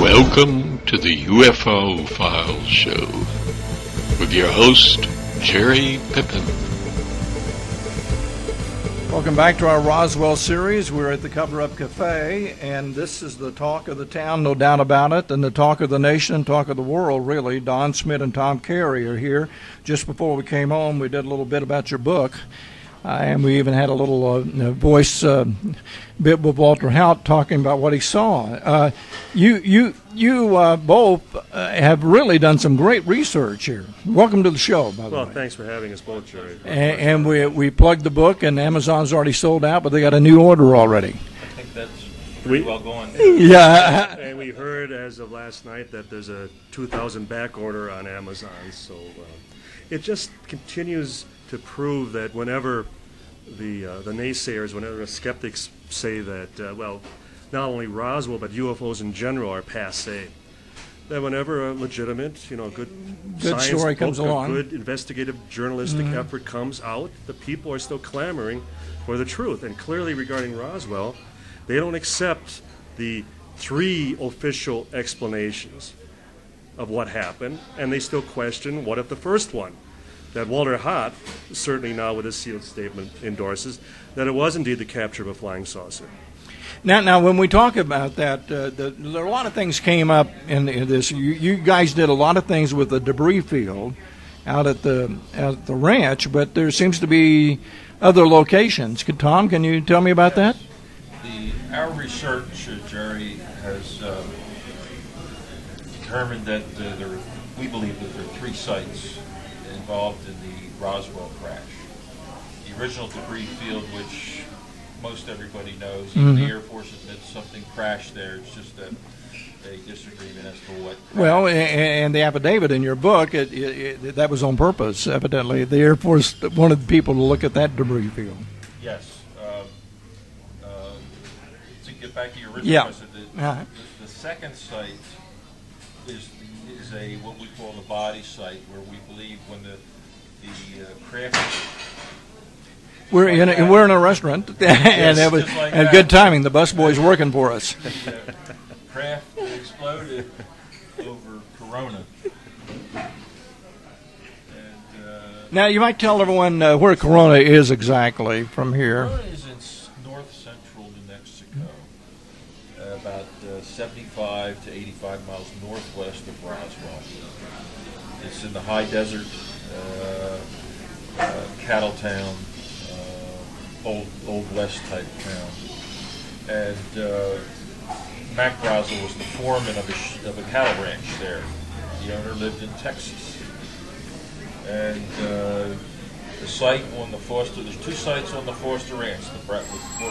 Welcome to the UFO Files Show with your host, Jerry Pippin. Welcome back to our Roswell series. We're at the Cover Up Cafe, and this is the talk of the town, no doubt about it, and the talk of the nation, talk of the world, really. Don Smith and Tom Carey are here. Just before we came home, we did a little bit about your book, and we even had a little voice bit with Walter Haut talking about what he saw. You both have really done some great research here. Welcome to the show, by the way. Well, thanks for having us both, Jerry. And we plugged the book, and Amazon's already sold out, but they got a new order already. I think that's pretty well going. Yeah. And we heard as of last night that there's a 2,000 back order on Amazon. So it just continues to prove that whenever the naysayers, whenever the skeptics say that, well, not only Roswell but UFOs in general are passé, that whenever a legitimate, good science story book, comes along, a good investigative journalistic effort comes out, the people are still clamoring for the truth. And clearly regarding Roswell, they don't accept the 3 official explanations of what happened, and they still question, what if the first one, that Walter Haut, certainly now with a sealed statement, endorses, that it was indeed the capture of a flying saucer. Now, when we talk about that, there are a lot of things came up in this. You guys did a lot of things with the debris field out at the ranch, but there seems to be other locations. Tom, can you tell me about that? Our research, Jerry, has determined that we believe that there are 3 sites involved in the Roswell crash. The original debris field, which most everybody knows, even the Air Force admits something crashed there. It's just a disagreement as to what crashed. Well, and the affidavit in your book, that was on purpose, evidently. The Air Force wanted people to look at that debris field. Yes. To get back to your original question, the second site is what we call the body site, where we believe when the craft. We're in a restaurant, and it was good timing. The busboy's working for us. The craft exploded over Corona. Now, you might tell everyone where Corona is exactly from here. Corona is in north central New Mexico, about 75 to 85 miles northwest of Roswell. It's in the high desert, cattle town, old west type town. And Mac Roswell was the foreman of a cattle ranch there. The owner lived in Texas. And the site on the Foster, there's 2 sites on the Foster Ranch, the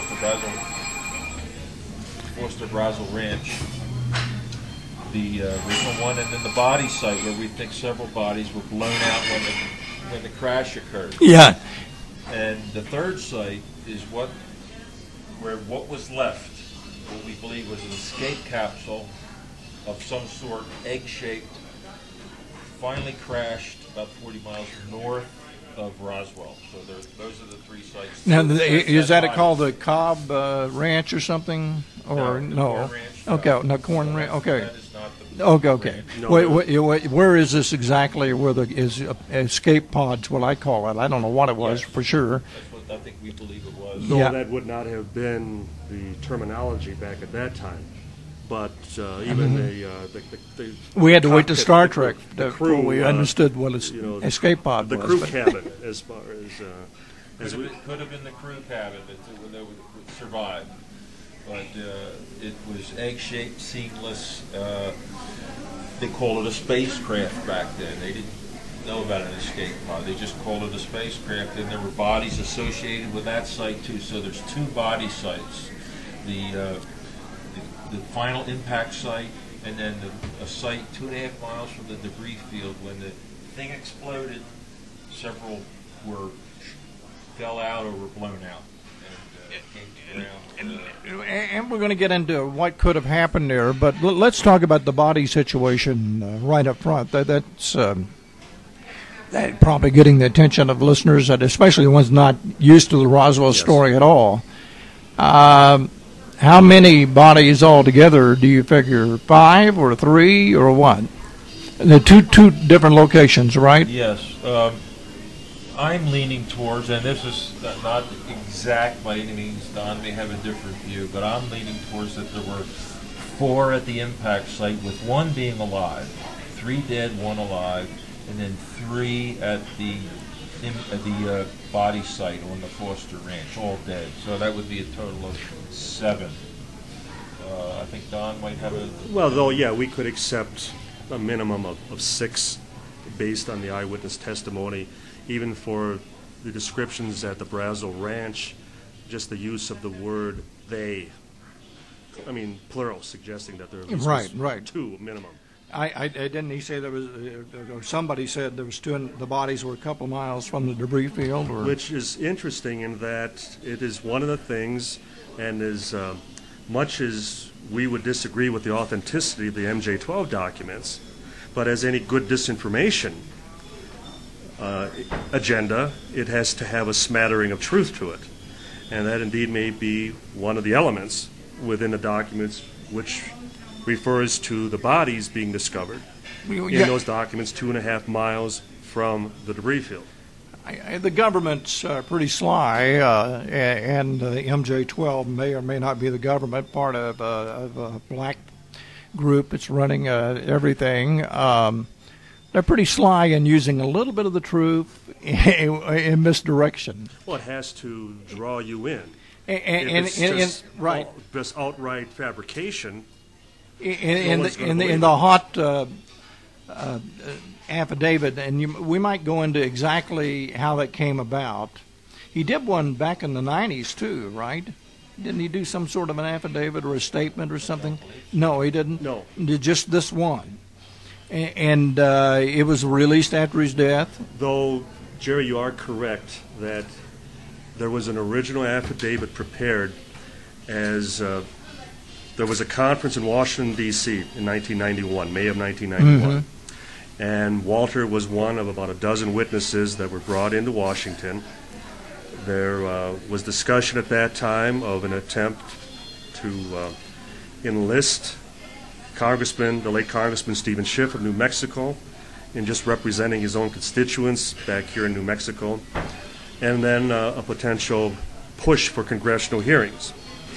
Foster Brazil Ranch, the original one, and then the body site where we think several bodies were blown out when the crash occurred. Yeah. And the third site is what was left, what we believe was an escape capsule of some sort, egg-shaped, finally crashed about 40 miles north of Roswell. So those are the 3 sites. Now, is that called the Cobb Ranch or something? Or no? Corn Ranch, okay, no, Corn Ranch. Okay. That is not the Okay. Wait, where is this exactly? Where is escape pods? What I call it. I don't know what it was for sure. That's what I think we believe it was. No, that would not have been the terminology back at that time. But even the we had to wait to cockpit, Star Trek crew, we understood what escape pod the was. crew cabin, as far as could have been the crew cabin that would survive, but it was egg-shaped, seamless. They called it a spacecraft back then. They didn't know about an escape pod. They just called it a spacecraft, and there were bodies associated with that site too. So there's 2 body sites. The final impact site, and then a site 2.5 miles from the debris field. When the thing exploded, several fell out or were blown out. And we're going to get into what could have happened there, but let's talk about the body situation right up front. That's probably getting the attention of listeners, especially the ones not used to the Roswell story at all. How many bodies altogether do you figure? 5 or 3 or what? The two different locations, right? Yes. I'm leaning towards, and this is not exact by any means, Don may have a different view, but I'm leaning towards that there were 4 at the impact site, with 1 being alive, 3 dead, 1 alive, and then 3 at the body site on the Foster Ranch, all dead. So that would be a total of 7. I think Don might have a... Well, though, yeah, we could accept a minimum of 6 based on the eyewitness testimony, even for the descriptions at the Brazel Ranch, just the use of the word they. I mean, plural, suggesting that there at least was 2 minimum. Didn't he say there was, or somebody said there was 2, and the bodies were a couple miles from the debris field? Or? Which is interesting in that it is one of the things, and as much as we would disagree with the authenticity of the MJ-12 documents, but as any good disinformation agenda, it has to have a smattering of truth to it. And that indeed may be one of the elements within the documents which refers to the bodies being discovered in those documents 2.5 miles from the debris field. The government's pretty sly, and the MJ-12 may or may not be the government, part of a black group that's running everything. They're pretty sly in using a little bit of the truth in misdirection. Well, it has to draw you in. Right. Just outright fabrication. In the hot affidavit, and we might go into exactly how that came about. He did one back in the 90s too, right? Didn't he do some sort of an affidavit or a statement or something? No, he didn't. No, just this one, and it was released after his death. Though, Jerry, you are correct that there was an original affidavit prepared as there was a conference in Washington, D.C. in 1991, May of 1991. Mm-hmm. And Walter was one of about a dozen witnesses that were brought into Washington. There was discussion at that time of an attempt to enlist the late Congressman Stephen Schiff of New Mexico, in just representing his own constituents back here in New Mexico, and then a potential push for congressional hearings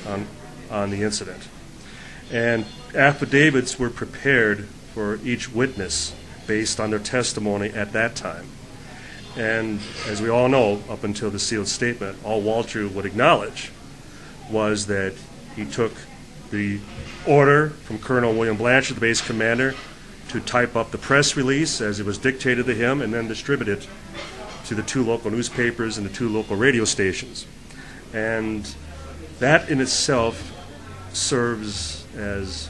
on the incident. And affidavits were prepared for each witness based on their testimony at that time. And as we all know, up until the sealed statement, all Walter would acknowledge was that he took the order from Colonel William Blanchard, the base commander, to type up the press release as it was dictated to him and then distribute it to the 2 local newspapers and the 2 local radio stations. And that in itself serves as,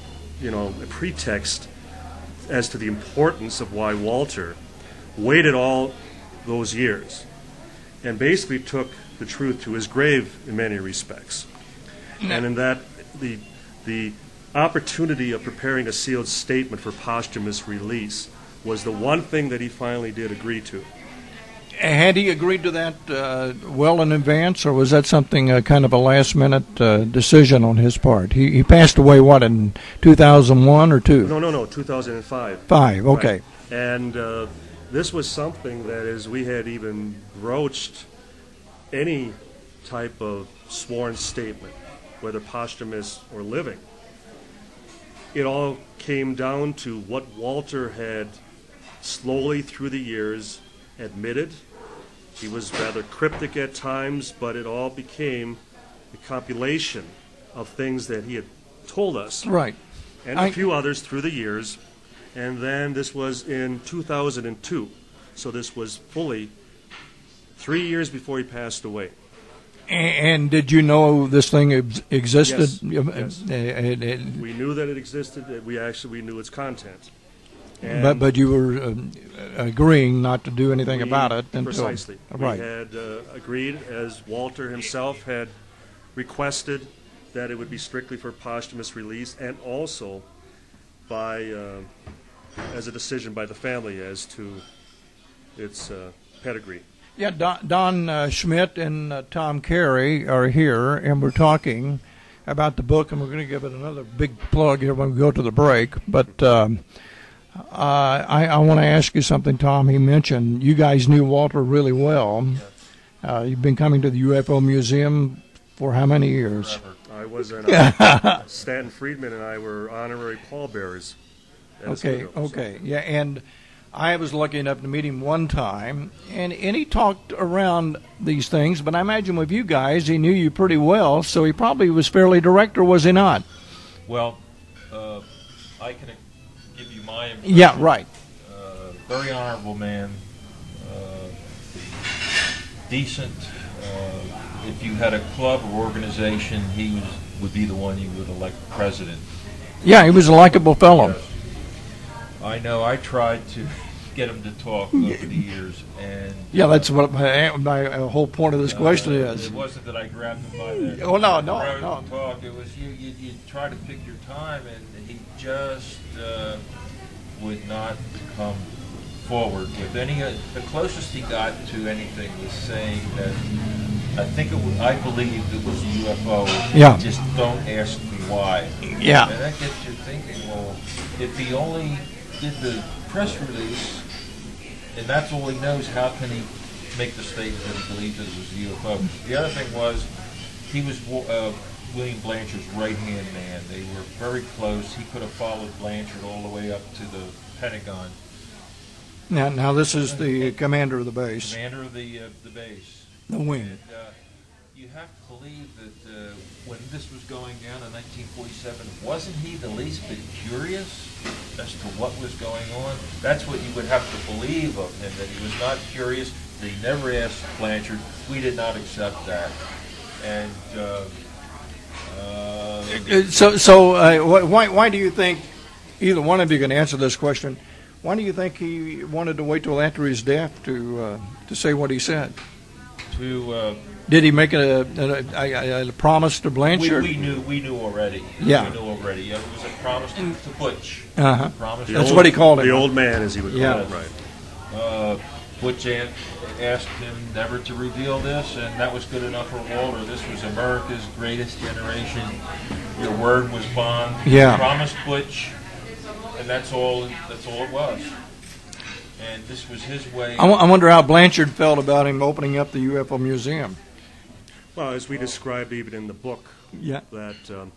a pretext as to the importance of why Walter waited all those years and basically took the truth to his grave in many respects. And in that, the opportunity of preparing a sealed statement for posthumous release was the one thing that he finally did agree to. Had he agreed to that well in advance, or was that something kind of a last-minute decision on his part? He passed away, what, in 2001 or 2? No, 2005. 5, okay. Right. And this was something that, as we had even broached any type of sworn statement, whether posthumous or living, it all came down to what Walter had slowly through the years admitted. He was rather cryptic at times, but it all became a compilation of things that he had told us. Right. And a few others through the years. And then this was in 2002. So this was fully 3 years before he passed away. And did you know this thing existed? Yes. We knew that it existed. We knew its content. But you were agreeing not to do anything about it until... Precisely. Right. We had agreed, as Walter himself had requested, that it would be strictly for posthumous release, and also as a decision by the family as to its pedigree. Yeah, Don Schmidt and Tom Carey are here, and we're talking. about the book, and we're going to give it another big plug here when we go to the break. But I want to ask you something, Tom. He mentioned you guys knew Walter really well. You've been coming to the UFO Museum for how many years? Forever. I was in Stanton Friedman and I were honorary pallbearers. Okay, yeah, and I was lucky enough to meet him one time, and he talked around these things, but I imagine with you guys, he knew you pretty well, so he probably was fairly direct, or was he not? Well, I can give you my impression. Yeah, right. Very honorable man, decent. If you had a club or organization, he would be the one you would elect president. Yeah, he was a likable fellow. Yes. I know. I tried to get him to talk over the years, and Yeah, that's what my whole point of this question is. It wasn't that I grabbed him by the Oh, no. throat and talk. It was you try to pick your time, and he just would not come forward with any. The closest he got to anything was saying that I believed it was a UFO. Yeah. Just don't ask me why. Yeah. And that gets you thinking. Well, if he only did the press release, and that's all he knows, how can he make the statement that he believed that it was a UFO? The other thing was, he was William Blanchard's right-hand man. They were very close. He could have followed Blanchard all the way up to the Pentagon. Now this is the commander of the base, Commander of the base. the wing. And you have to believe that when this was going down in 1947, wasn't he the least bit curious as to what was going on? That's what you would have to believe of him, that he was not curious, that he never asked Blanchard. We did not accept that. And Why do you think, either one of you can answer this question, why do you think he wanted to wait till after his death to say what he said? Did he make a promise to Blanchard? we knew already. Yeah. We knew already. Yeah, it was a promise to Butch. Uh-huh. Promise That's what he called him. The old man, as he would call Yeah. him, right. Butch asked him never to reveal this, and that was good enough for Walter. This was America's greatest generation. Your word was bond. Yeah. Promised Butch, and that's all it was. And this was his way. I wonder how Blanchard felt about him opening up the UFO Museum. Well, as we described even in the book, Yeah. that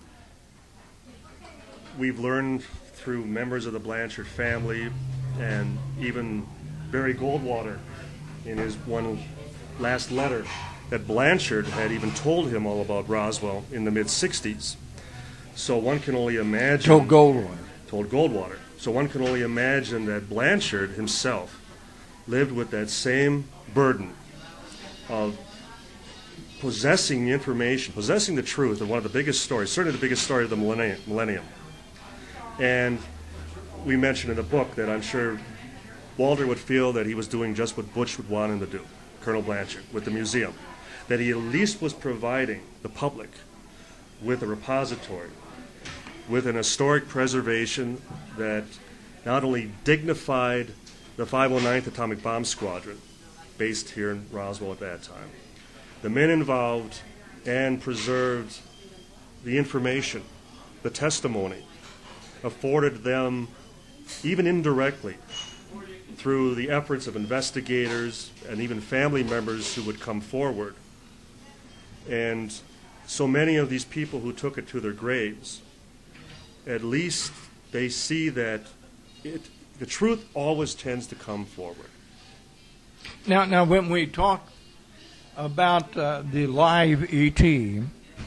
we've learned through members of the Blanchard family, and even Barry Goldwater in his one last letter, that Blanchard had even told him all about Roswell in the mid-'60s. So one can only imagine... Joe Goldwater. Told Goldwater. So one can only imagine that Blanchard himself lived with that same burden of possessing the information, possessing the truth of one of the biggest stories, certainly the biggest story of the millennium. And we mentioned in the book that I'm sure Walter would feel that he was doing just what Butch would want him to do, Colonel Blanchard, with the museum, that he at least was providing the public with a repository, with an historic preservation that not only dignified the 509th Atomic Bomb Squadron, based here in Roswell at that time, the men involved, and preserved the information, the testimony, afforded them, even indirectly, through the efforts of investigators and even family members who would come forward. And so many of these people who took it to their graves, at least they see that the truth always tends to come forward. Now, when we talk about the live ET,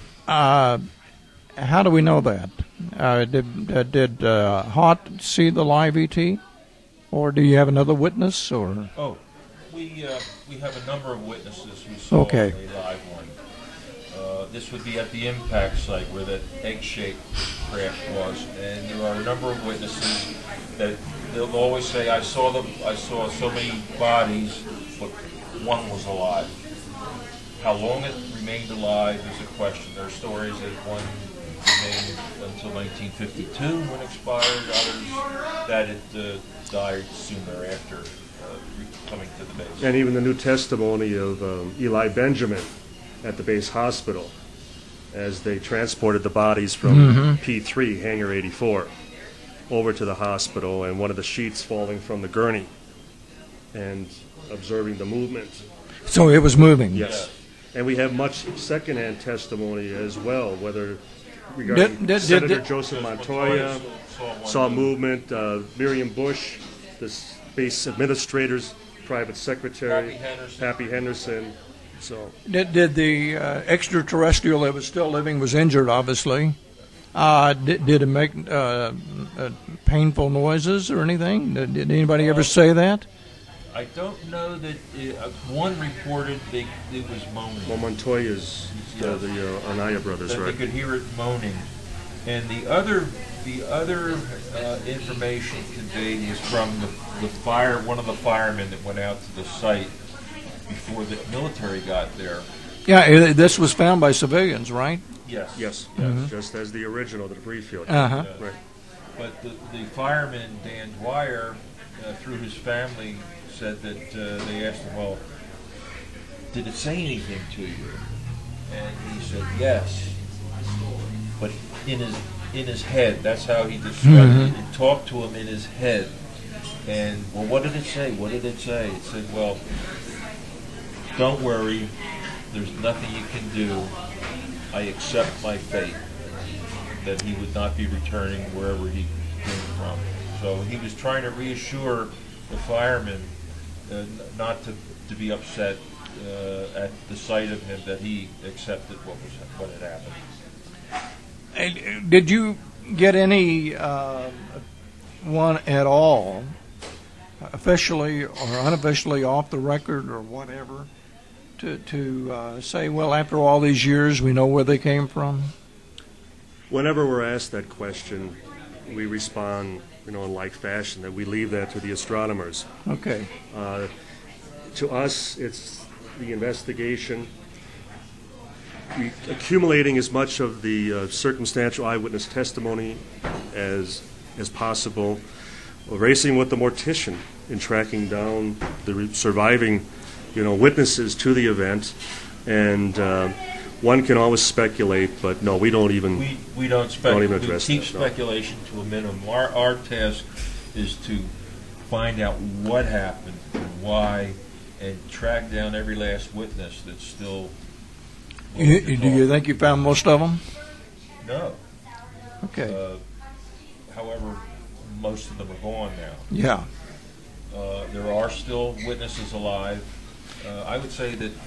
how do we know that? Did Hott see the live ET, or do you have another witness? Or We have a number of witnesses who saw Okay. a live one. This would be at the impact site where that egg-shaped craft was, and there are a number of witnesses that they'll always say, I saw so many bodies, but one was alive. How long it remained alive is a question. There are stories that one remained until 1952 when it expired, others that it died soon thereafter, coming to the base. And even the new testimony of Eli Benjamin at the base hospital, as they transported the bodies from P3, Hangar 84, over to the hospital, and one of the sheets falling from the gurney and observing the movement. So it was moving. Yes. And we have much secondhand testimony as well, whether regarding Senator Joseph Montoya saw movement, Miriam Bush, the space administrator's private secretary, Pappy Henderson. So Did the extraterrestrial that was still living was injured, obviously. Did it make painful noises or anything? Did anybody ever say that? I don't know that one reported it was moaning. Well, Montoya's the Anaya brothers, that right? They could hear it moaning, and the other information conveyed was from one of the firemen that went out to the site before the military got there. Yeah, this was found by civilians, right? Yes. Yes, just as the original, the debris field. Uh-huh. Right. But the fireman, Dan Dwyer, through his family, said that they asked him, well, did it say anything to you? And he said, yes. But in his head, that's how he described it. He talked to him in his head. And, well, what did it say? What did it say? It said, well, don't worry. There's nothing you can do. I accept my fate, that he would not be returning wherever he came from. So he was trying to reassure the firemen not to be upset at the sight of him, that he accepted what had happened. Did you get any one at all, officially or unofficially, off the record or whatever, to say, well, after all these years, we know where they came from? Whenever we're asked that question, we respond, in like fashion, that we leave that to the astronomers. Okay. To us, it's the investigation, accumulating as much of the circumstantial eyewitness testimony as possible, racing with the mortician in tracking down the surviving, witnesses to the event, and one can always speculate, but no, we don't even. We don't speculate. We address keep that, speculation to a minimum. Our task is to find out what happened and why, and track down every last witness that's still. Do you think you found most of them? No. Okay. However, most of them are gone now. Yeah. There are still witnesses alive. I would say that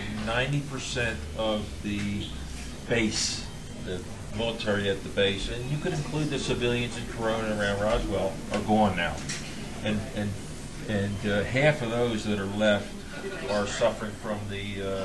90% of the base, the military at the base, and you could include the civilians in Corona around Roswell, are gone now, and half of those that are left are suffering from the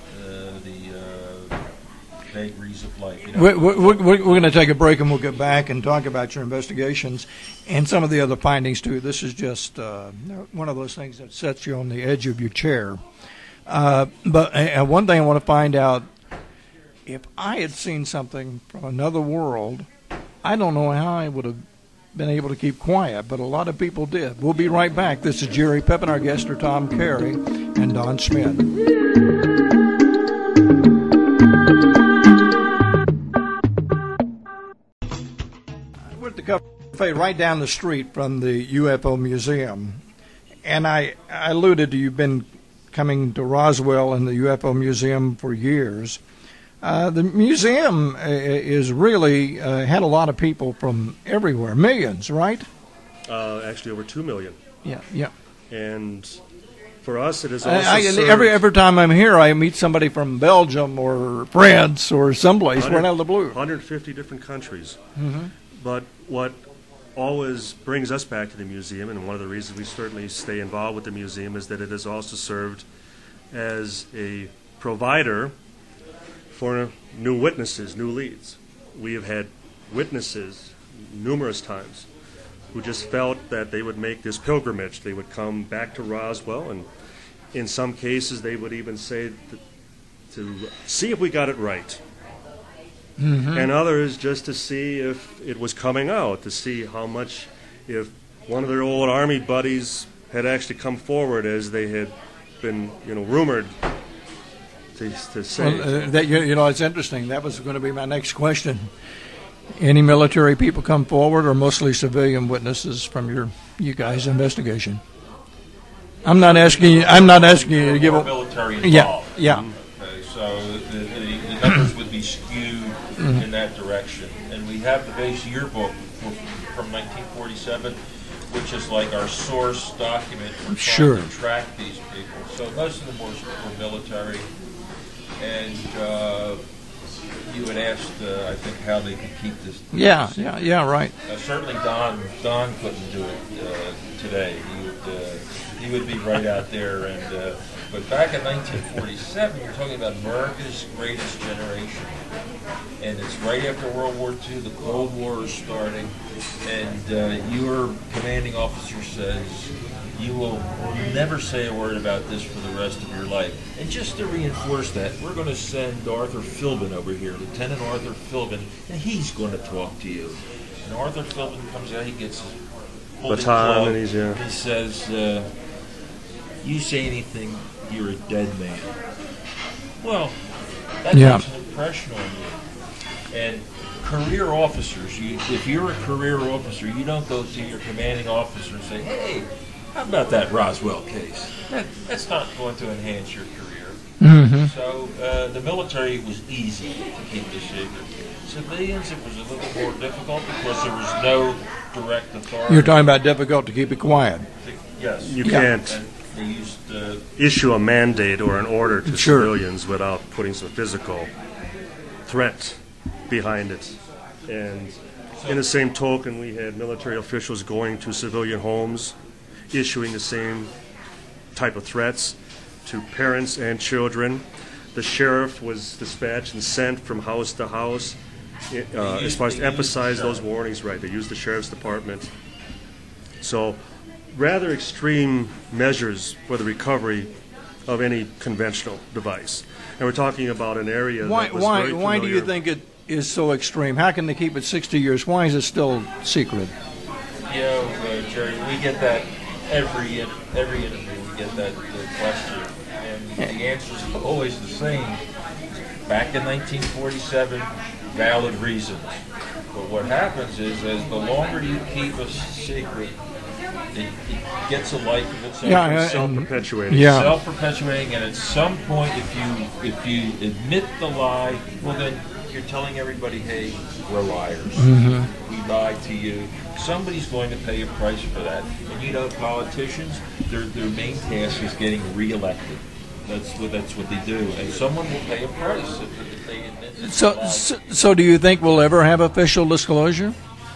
vagaries of life. We're going to take a break, and we'll get back and talk about your investigations and some of the other findings, too. This is just one of those things that sets you on the edge of your chair. But one thing I want to find out, if I had seen something from another world, I don't know how I would have been able to keep quiet, but a lot of people did. We'll be right back. This is Jerry Peppin. Our guests are Tom Carey and Don Schmitt. We're at the cafe right down the street from the UFO Museum, and I alluded to you've been coming to Roswell and the UFO Museum for years. The museum is really had a lot of people from everywhere, millions, right? Actually, over 2 million. Yeah. And for us, it is also every time I'm here, I meet somebody from Belgium or France or someplace right out of the blue. 150 different countries. Mm-hmm. But what always brings us back to the museum, and one of the reasons we certainly stay involved with the museum, is that it has also served as a provider for new witnesses, new leads. We have had witnesses numerous times who just felt that they would make this pilgrimage. They would come back to Roswell, and in some cases they would even say to see if we got it right. Mm-hmm. And others just to see if it was coming out, to see how much, if one of their old Army buddies had actually come forward as they had been, rumored to say. Well, it's interesting. That was going to be my next question. Any military people come forward, or mostly civilian witnesses from you guys' investigation? I'm not asking you to give more a military involved. Yeah. Okay, so the numbers would be skewed in that direction. And we have the base yearbook from 1947, which is like our source document for trying to track these people. So most of them were military. And you had asked, I think, how they could keep this. Yeah, right. Certainly Don couldn't do it today. He would be right out there. And but back in 1947, you're talking about America's greatest generation, and it's right after World War II. The Cold War is starting, and your commanding officer says you will never say a word about this for the rest of your life. And just to reinforce that, we're going to send Arthur Philbin over here, Lieutenant Arthur Philbin, and he's going to talk to you. And Arthur Philbin comes out, he gets his baton, and he says, you say anything, you're a dead man. Well, that makes an impression on you. And career officers, if you're a career officer, you don't go to your commanding officer and say, hey, how about that Roswell case? That's not going to enhance your career. Mm-hmm. So the military was easy to keep this secret. Civilians, it was a little more difficult because there was no direct authority. You're talking about difficult to keep it quiet. Yes. You can't they used issue a mandate or an order to civilians without putting some physical threat behind it. And in the same token, we had military officials going to civilian homes, issuing the same type of threats to parents and children. The sheriff was dispatched and sent from house to house as far as to emphasize those warnings. Right, they used the sheriff's department. So rather extreme measures for the recovery of any conventional device. And we're talking about an area that was very familiar. Why do you think it is so extreme? How can they keep it 60 years? Why is it still secret? Jerry, we get that every interview. We get that question, and the answer is always the same. Back in 1947, valid reasons. But what happens is, as the longer you keep a secret, it gets a life of its own. Self-perpetuating. Self-perpetuating, and at some point, if you admit the lie, well then you're telling everybody, hey, we're liars. Mm-hmm. We lied to you. Somebody's going to pay a price for that. And politicians, their main task is getting reelected. That's what they do. And someone will pay a price if they admit it. So do you think we'll ever have official disclosure?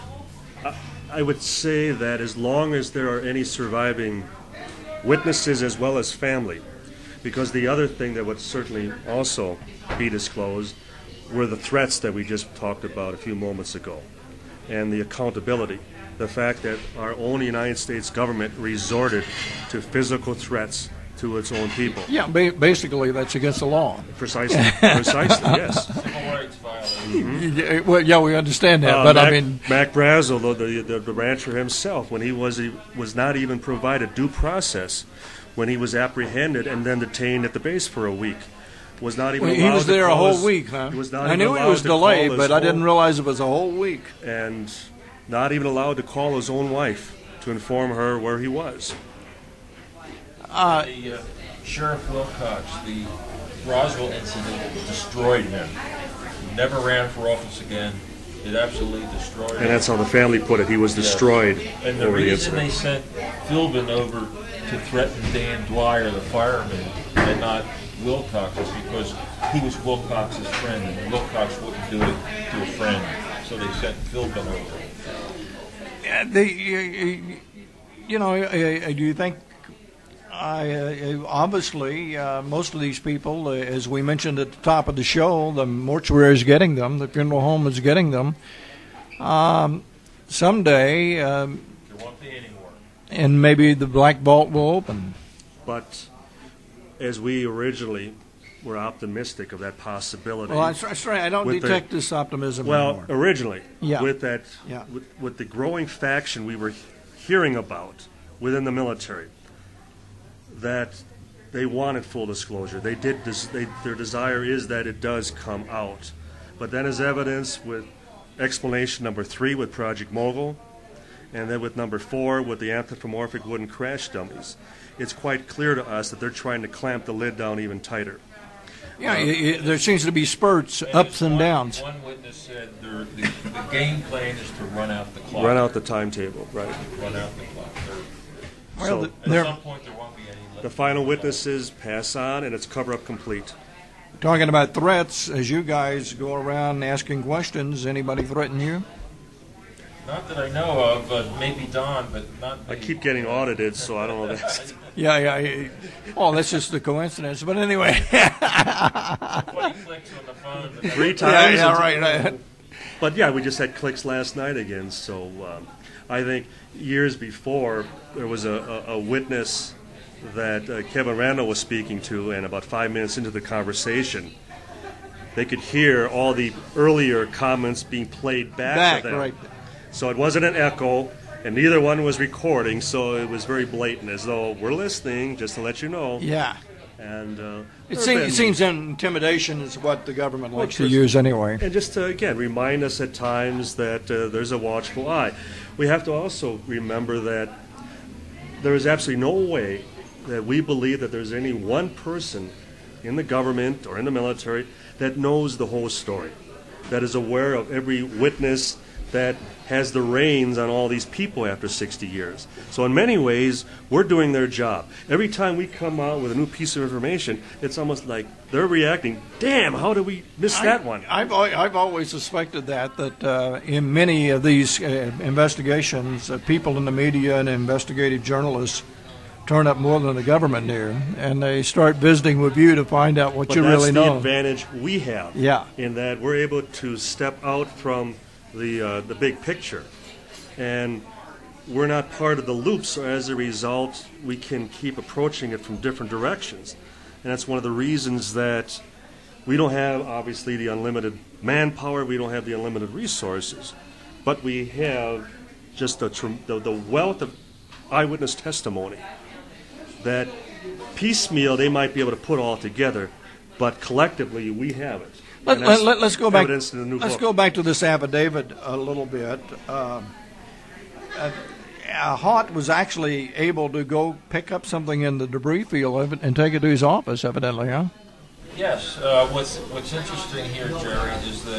I would say that as long as there are any surviving witnesses as well as family, because the other thing that would certainly also be disclosed were the threats that we just talked about a few moments ago, and the accountability, the fact that our own United States government resorted to physical threats to its own people. Yeah, basically that's against the law. Precisely, yes. Civil rights violation. Mm-hmm. Well, yeah, we understand that, but Mac, I mean, Mac Brazel, the rancher himself, when he was not even provided due process, when he was apprehended and then detained at the base for a week, was not even allowed to call. He was there a whole week, huh? I knew he was delayed, but I didn't realize it was a whole week. And not even allowed to call his own wife to inform her where he was. Sheriff Wilcox, the Roswell incident destroyed him. He never ran for office again. It absolutely destroyed him. And that's how the family put it. He was destroyed. And the reason they sent Philbin over to threaten Dan Dwyer, the fireman, and not Wilcox, is because he was Wilcox's friend, and Wilcox wouldn't do it to a friend. So they sent Philbin over. Do you think? Obviously, most of these people, as we mentioned at the top of the show, the mortuary is getting them, the funeral home is getting them. Someday, there won't be any more. And maybe the black vault will open. But as we originally were optimistic of that possibility. Well, that's right. I don't detect this optimism anymore. Well, originally, with the growing faction we were hearing about within the military, that they wanted full disclosure. They did. Their desire is that it does come out. But then, as evidence with explanation number 3 with Project Mogul, and then with number 4 with the anthropomorphic wooden crash dummies, it's quite clear to us that they're trying to clamp the lid down even tighter. Yeah, there seems to be spurts, ups and downs. One witness said the game plan is to run out the clock. Run out the timetable, right. Run out the clock. Well, So At some point there won't be any left. the final witnesses pass on, and it's cover-up complete. Talking about threats, as you guys go around asking questions, anybody threaten you? Not that I know of, maybe Don, but not I me. keep getting audited, so I don't know that. Yeah. Oh, that's just a coincidence. But anyway. 20 clicks on the phone. But 3 times. Yeah, right. But yeah, we just had clicks last night again. So I think years before there was a witness that Kevin Randall was speaking to, and about 5 minutes into the conversation, they could hear all the earlier comments being played back to them. Right. So it wasn't an echo, and neither one was recording, so it was very blatant, as though we're listening, just to let you know. Yeah. And It seems intimidation is what the government likes to use anyway. And just to, again, remind us at times that there's a watchful eye. We have to also remember that there is absolutely no way that we believe that there's any one person in the government or in the military that knows the whole story, that is aware of every witness, that has the reins on all these people after 60 years. So in many ways, we're doing their job. Every time we come out with a new piece of information, it's almost like they're reacting, damn, how did we miss that one? I've always suspected that in many of these investigations, people in the media and investigative journalists turn up more than the government do, and they start visiting with you to find out what you really know. That's the advantage we have, in that we're able to step out from the big picture, and we're not part of the loop, so as a result we can keep approaching it from different directions. And that's one of the reasons that we don't have obviously the unlimited manpower, we don't have the unlimited resources, but we have just the wealth of eyewitness testimony that piecemeal they might be able to put all together, but collectively we have it. Let's go back. Let's go back to this affidavit a little bit. Haught was actually able to go pick up something in the debris field and take it to his office, evidently, huh? Yes. What's interesting here, Jerry, is that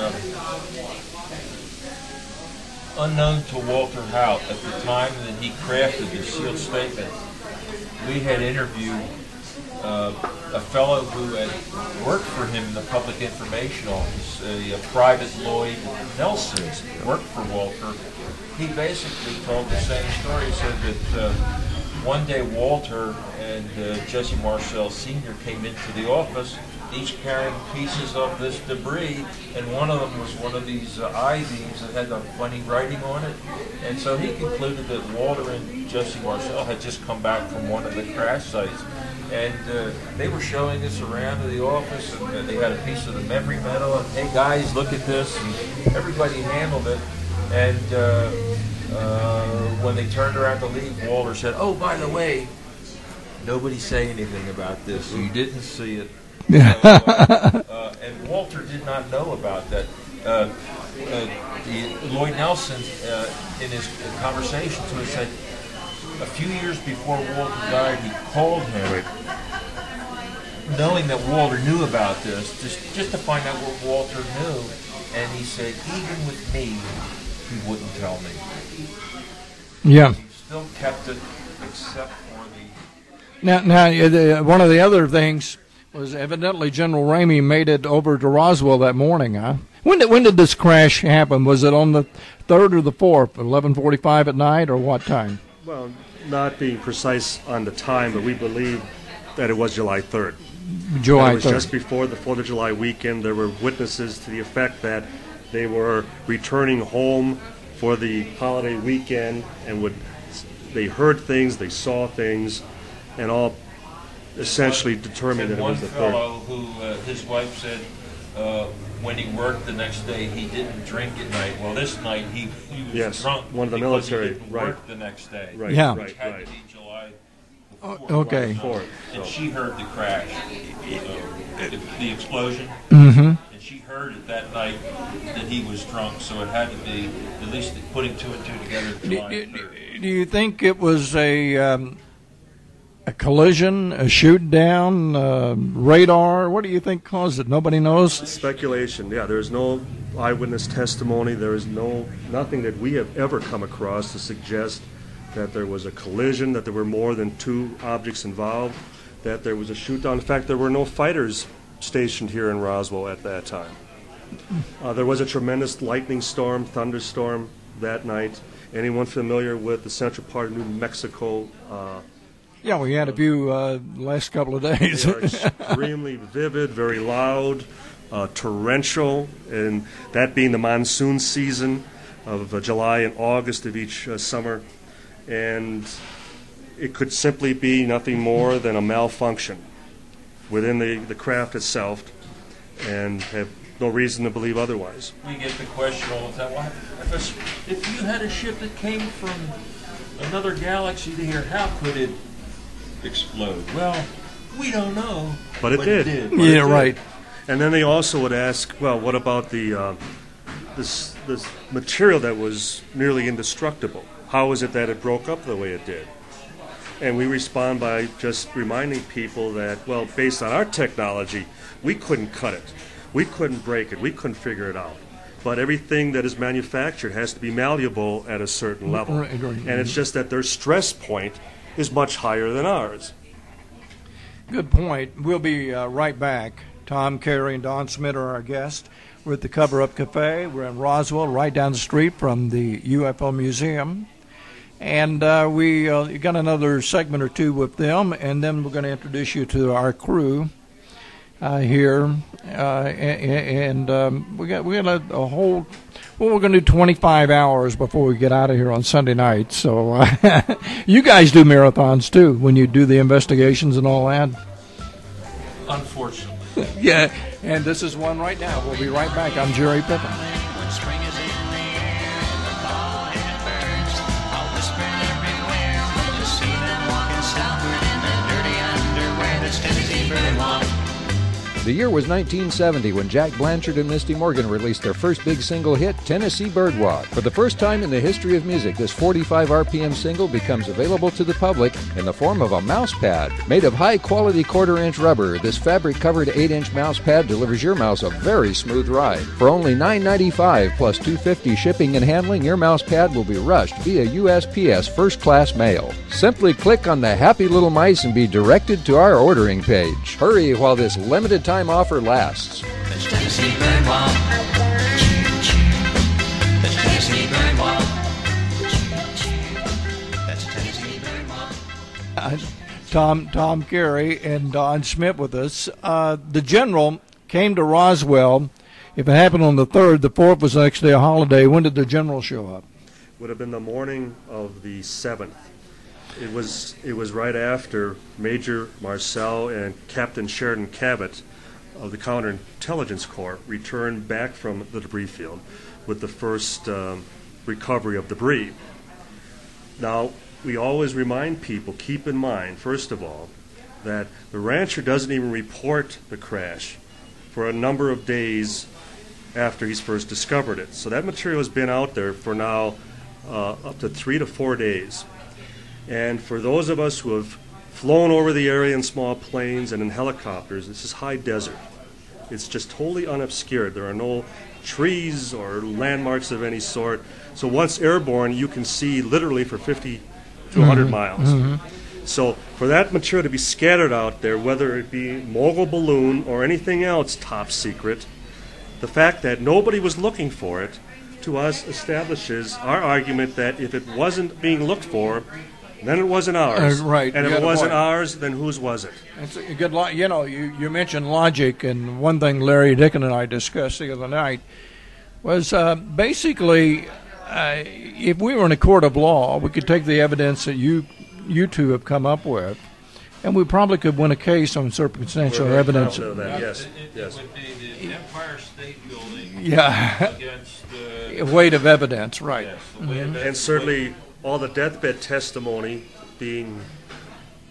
unknown to Walter Hout at the time that he crafted the sealed statement, we had interviewed a fellow who had worked for him in the Public Information Office, a Private Lloyd Nelson, worked for Walter. He basically told the same story. He said that one day Walter and Jesse Marcel Sr. came into the office, each carrying pieces of this debris, and one of them was one of these I-beams that had the funny writing on it. And so he concluded that Walter and Jesse Marcel had just come back from one of the crash sites. And they were showing this around to the office, and they had a piece of the memory metal, and hey guys, look at this, and everybody handled it. And when they turned around to leave, Walter said, "Oh, by the way, nobody say anything about this. You didn't see it." And Walter did not know about that. Lloyd Nelson, in his conversations, would said, a few years before Walter died, he called him, knowing that Walter knew about this, just to find out what Walter knew. And he said, even with me, he wouldn't tell me. Yeah. He still kept it, except for the... Now, one of the other things was evidently General Ramey made it over to Roswell that morning, huh? When did this crash happen? Was it on the 3rd or the 4th, 11:45 at night, or what time? Well, not being precise on the time, but we believe that it was July 3rd. July 3rd. It was just before the 4th of July weekend. There were witnesses to the effect that they were returning home for the holiday weekend, and they heard things, they saw things, and all essentially determined that it was the 3rd. One fellow who his wife said when he worked the next day, he didn't drink at night. Well, this night he was drunk. One of the because military, he didn't right? work the next day. Right, Yeah. right, Which had right. to be July Okay. Before it, And so. she heard the crash, the explosion. Mm-hmm. And she heard it that night that he was drunk, so it had to be at least putting two and two together. July 3rd. Do you think it was a collision, a shoot down, radar? What do you think caused it? Nobody knows. Speculation. Yeah, there's no eyewitness testimony. There is nothing that we have ever come across to suggest that there was a collision, that there were more than two objects involved, that there was a shoot down. In fact, there were no fighters stationed here in Roswell at that time. There was a tremendous lightning storm, thunderstorm that night. Anyone familiar with the central part of New Mexico? Yeah, we had a few last couple of days. They are extremely vivid, very loud, torrential, and that being the monsoon season of July and August of each summer. And it could simply be nothing more than a malfunction within the craft itself, and have no reason to believe otherwise. We get the question all the time, well, if you had a ship that came from another galaxy to here, how could it explode? Well, we don't know. But it did. But Yeah, it did. right. And then they also would ask, well, what about the this material that was nearly indestructible? How is it that it broke up the way it did? And we respond by just reminding people that, well, based on our technology, we couldn't cut it. We couldn't break it. We couldn't figure it out. But everything that is manufactured has to be malleable at a certain level. Right. And it's just that their stress point is much higher than ours. Good point. We'll be right back. Tom Carey and Don Smith are our guests. We're at the Cover Up Cafe. We're in Roswell, right down the street from the UFO Museum. And we got another segment or two with them, and then we're going to introduce you to our crew here. And we got a whole. Well, we're going to do 25 hours before we get out of here on Sunday night. So you guys do marathons too when you do the investigations and all that. Unfortunately. Yeah, and this is one right now. We'll be right back. I'm Jerry Pippin. When spring is in the air and the fall it burns, I'll whisper everywhere to see them walking southward in their dirty underwear. That's Tennessee Birdwalk. The year was 1970 when Jack Blanchard and Misty Morgan released their first big single hit, Tennessee Birdwalk. For the first time in the history of music, this 45 RPM single becomes available to the public in the form of a mouse pad. Made of high-quality quarter-inch rubber, this fabric-covered 8-inch mouse pad delivers your mouse a very smooth ride. For only $9.95 plus $2.50 shipping and handling, your mouse pad will be rushed via USPS first-class mail. Simply click on the happy little mice and be directed to our ordering page. Hurry while this limited-time offer lasts. That's Tennessee Birdwalk. That's Tennessee Birdwalk. That's Tennessee Birdwalk. Tom Carey and Don Schmidt with us. The general came to Roswell. If it happened on the 3rd, the 4th was actually a holiday. When did the general show up? Would have been the morning of the 7th. It was right after Major Marcel and Captain Sheridan Cabot of the Counterintelligence Corps returned back from the debris field with the first recovery of debris. Now, we always remind people, keep in mind, first of all, that the rancher doesn't even report the crash for a number of days after he's first discovered it. So that material has been out there for now up to 3 to 4 days. And for those of us who have flown over the area in small planes and in helicopters, this is high desert. It's just totally unobscured. There are no trees or landmarks of any sort. So once airborne, you can see literally for 50 to 100 miles. So for that material to be scattered out there, whether it be mogul balloon or anything else top secret, the fact that nobody was looking for it, to us establishes our argument that if it wasn't being looked for, then it wasn't ours. Right. And You if got it a wasn't point. ours, then whose was it? It's a good you mentioned logic, and one thing Larry Dicken and I discussed the other night was basically if we were in a court of law, we could take the evidence that you two have come up with, and we probably could win a case on circumstantial We're very evidence. confident of that, yes. It Yes. would be the Empire State Building Yeah, against the weight of evidence, right? yes, the way that- And certainly all the deathbed testimony being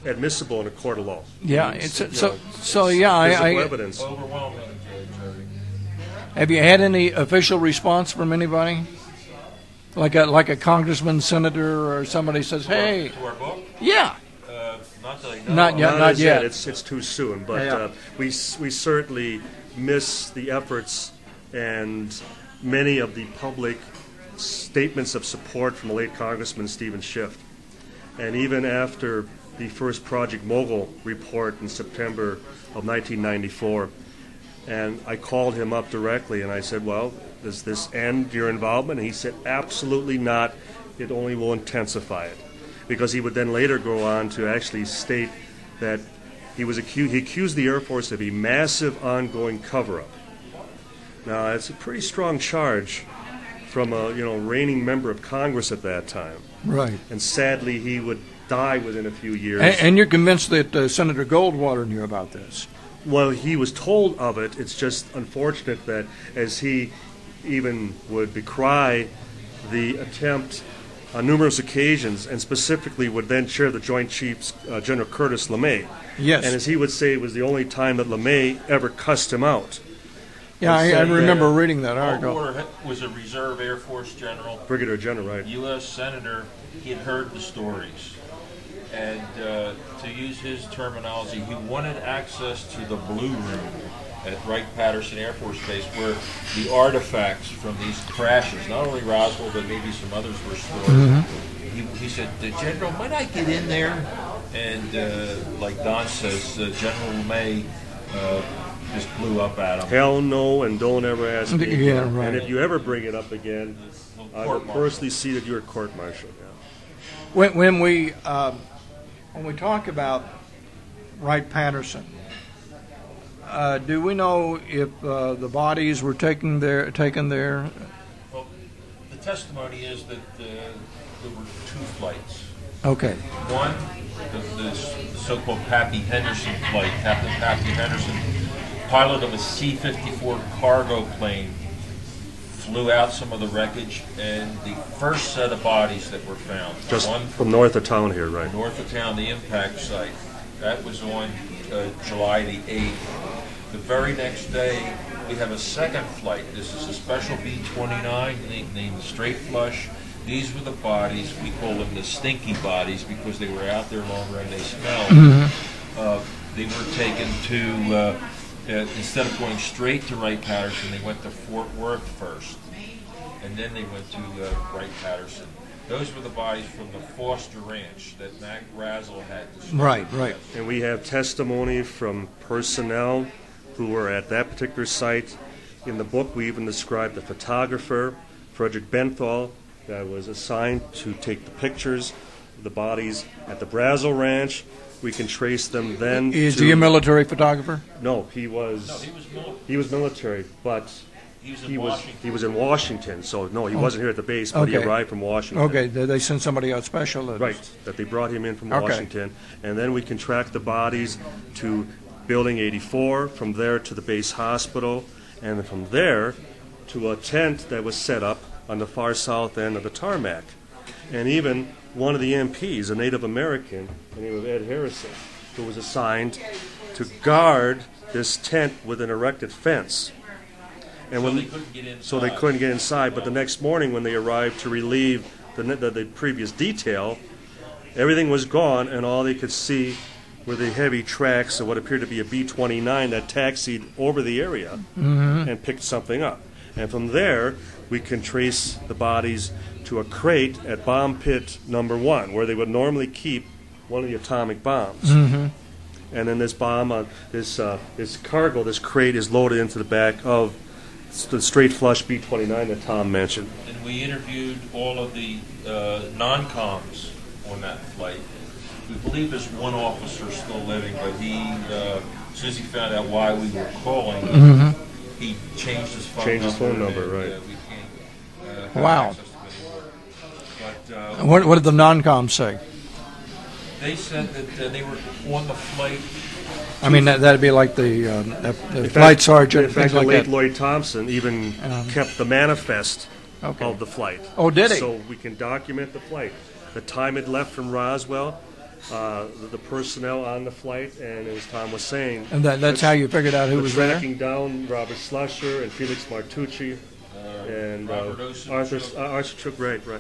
admissible in a court of law. Yeah, It's, it's you know, so yeah. physical I evidence. Overwhelming, Jody. have you had any official response from anybody? Like a congressman, senator, or somebody says, "Hey, To our book? yeah, Not that I know Not of. yet. Not as yet. It's too soon, but Yeah. we certainly miss the efforts and many of the public statements of support from the late Congressman Stephen Schiff. And even after the first Project Mogul report in September of 1994, and I called him up directly and I said, well, does this end your involvement? And he said, absolutely not. It only will intensify it. Because he would then later go on to actually state that he accused the Air Force of a massive ongoing cover-up. Now, it's a pretty strong charge from a reigning member of Congress at that time. right." And sadly, he would die within a few years. And you're convinced that Senator Goldwater knew about this? Well, he was told of it. It's just unfortunate that as he even would decry the attempt on numerous occasions, and specifically would then chair the Joint Chiefs, General Curtis LeMay. Yes. And as he would say, it was the only time that LeMay ever cussed him out. Yeah, I said remember that reading that article. Goldwater was a reserve Air Force general, Brigadier General, right? U.S. Senator. He had heard the stories. And to use his terminology, he wanted access to the Blue Room at Wright-Patterson Air Force Base, where the artifacts from these crashes, not only Roswell, but maybe some others were stored. He said, General, might I get in there? And like Don says, General LeMay just blew up at him. Hell no, and don't ever ask me. Yeah, again. right. And if you ever bring it up again, I will Court-martial. personally see that you're court-martialed. Yeah. When we talk about Wright-Patterson, do we know if the bodies were taken there? Well, the testimony is that there were two flights. Okay. One, the so-called Pappy Henderson flight. Captain Pappy Henderson, pilot of a C-54 cargo plane, flew out some of the wreckage, and the first set of bodies that were found, Just one from north of town here, right? north of town, the impact site, that was on July the 8th. The very next day, we have a second flight. This is a special B-29 named the Straight Flush. These were the bodies, we call them the stinky bodies because they were out there longer and they smelled. They were taken to, instead of going straight to Wright-Patterson, they went to Fort Worth first. And then they went to Wright-Patterson. Those were the bodies from the Foster Ranch that Mac Razzle had destroyed. Right. And we have testimony from personnel who were at that particular site. In the book, we even described the photographer, Frederick Benthal, that was assigned to take the pictures of the bodies at the Brazel Ranch. We can trace them then Is to... he a military photographer? No, he was... No, he was military. He was military, but He was in he was Washington. he was in Washington. So no, he wasn't here at the base, but he Okay. arrived from Washington. Okay, they sent somebody out special. Right, that they brought him in from Okay. Washington, and then we can track the bodies to Building 84, from there to the base hospital, and then from there to a tent that was set up on the far south end of the tarmac. And even one of the MPs, a Native American, the name of Ed Harrison, who was assigned to guard this tent with an erected fence. And So when they couldn't get inside. so they couldn't get inside. But the next morning, when they arrived to relieve the previous detail, everything was gone, and all they could see were the heavy tracks of what appeared to be a B-29 that taxied over the area and picked something up. And from there, we can trace the bodies to a crate at bomb pit number 1, where they would normally keep one of the atomic bombs. And then this bomb, this cargo, this crate is loaded into the back of the straight flush B-29 that Tom mentioned. And we interviewed all of the non-coms on that flight. We believe there's one officer still living, but he, as soon as he found out why we were calling, he changed his phone Changed his phone and, number, right. we can't have Wow. access to it anymore. But What did the non-coms say? they said that they were on the flight. I mean, that'd be like the In flight fact- sergeant, In fact, things the like late that. Lloyd Thompson even kept the manifest Okay. of the flight. Oh, did he? So we can document the flight. The time it left from Roswell, the personnel on the flight, and as Tom was saying, And that's how you figured out who was there? tracking down Robert Schlusser and Felix Martucci and Robert Osen Arthur took- Arthur took right yeah.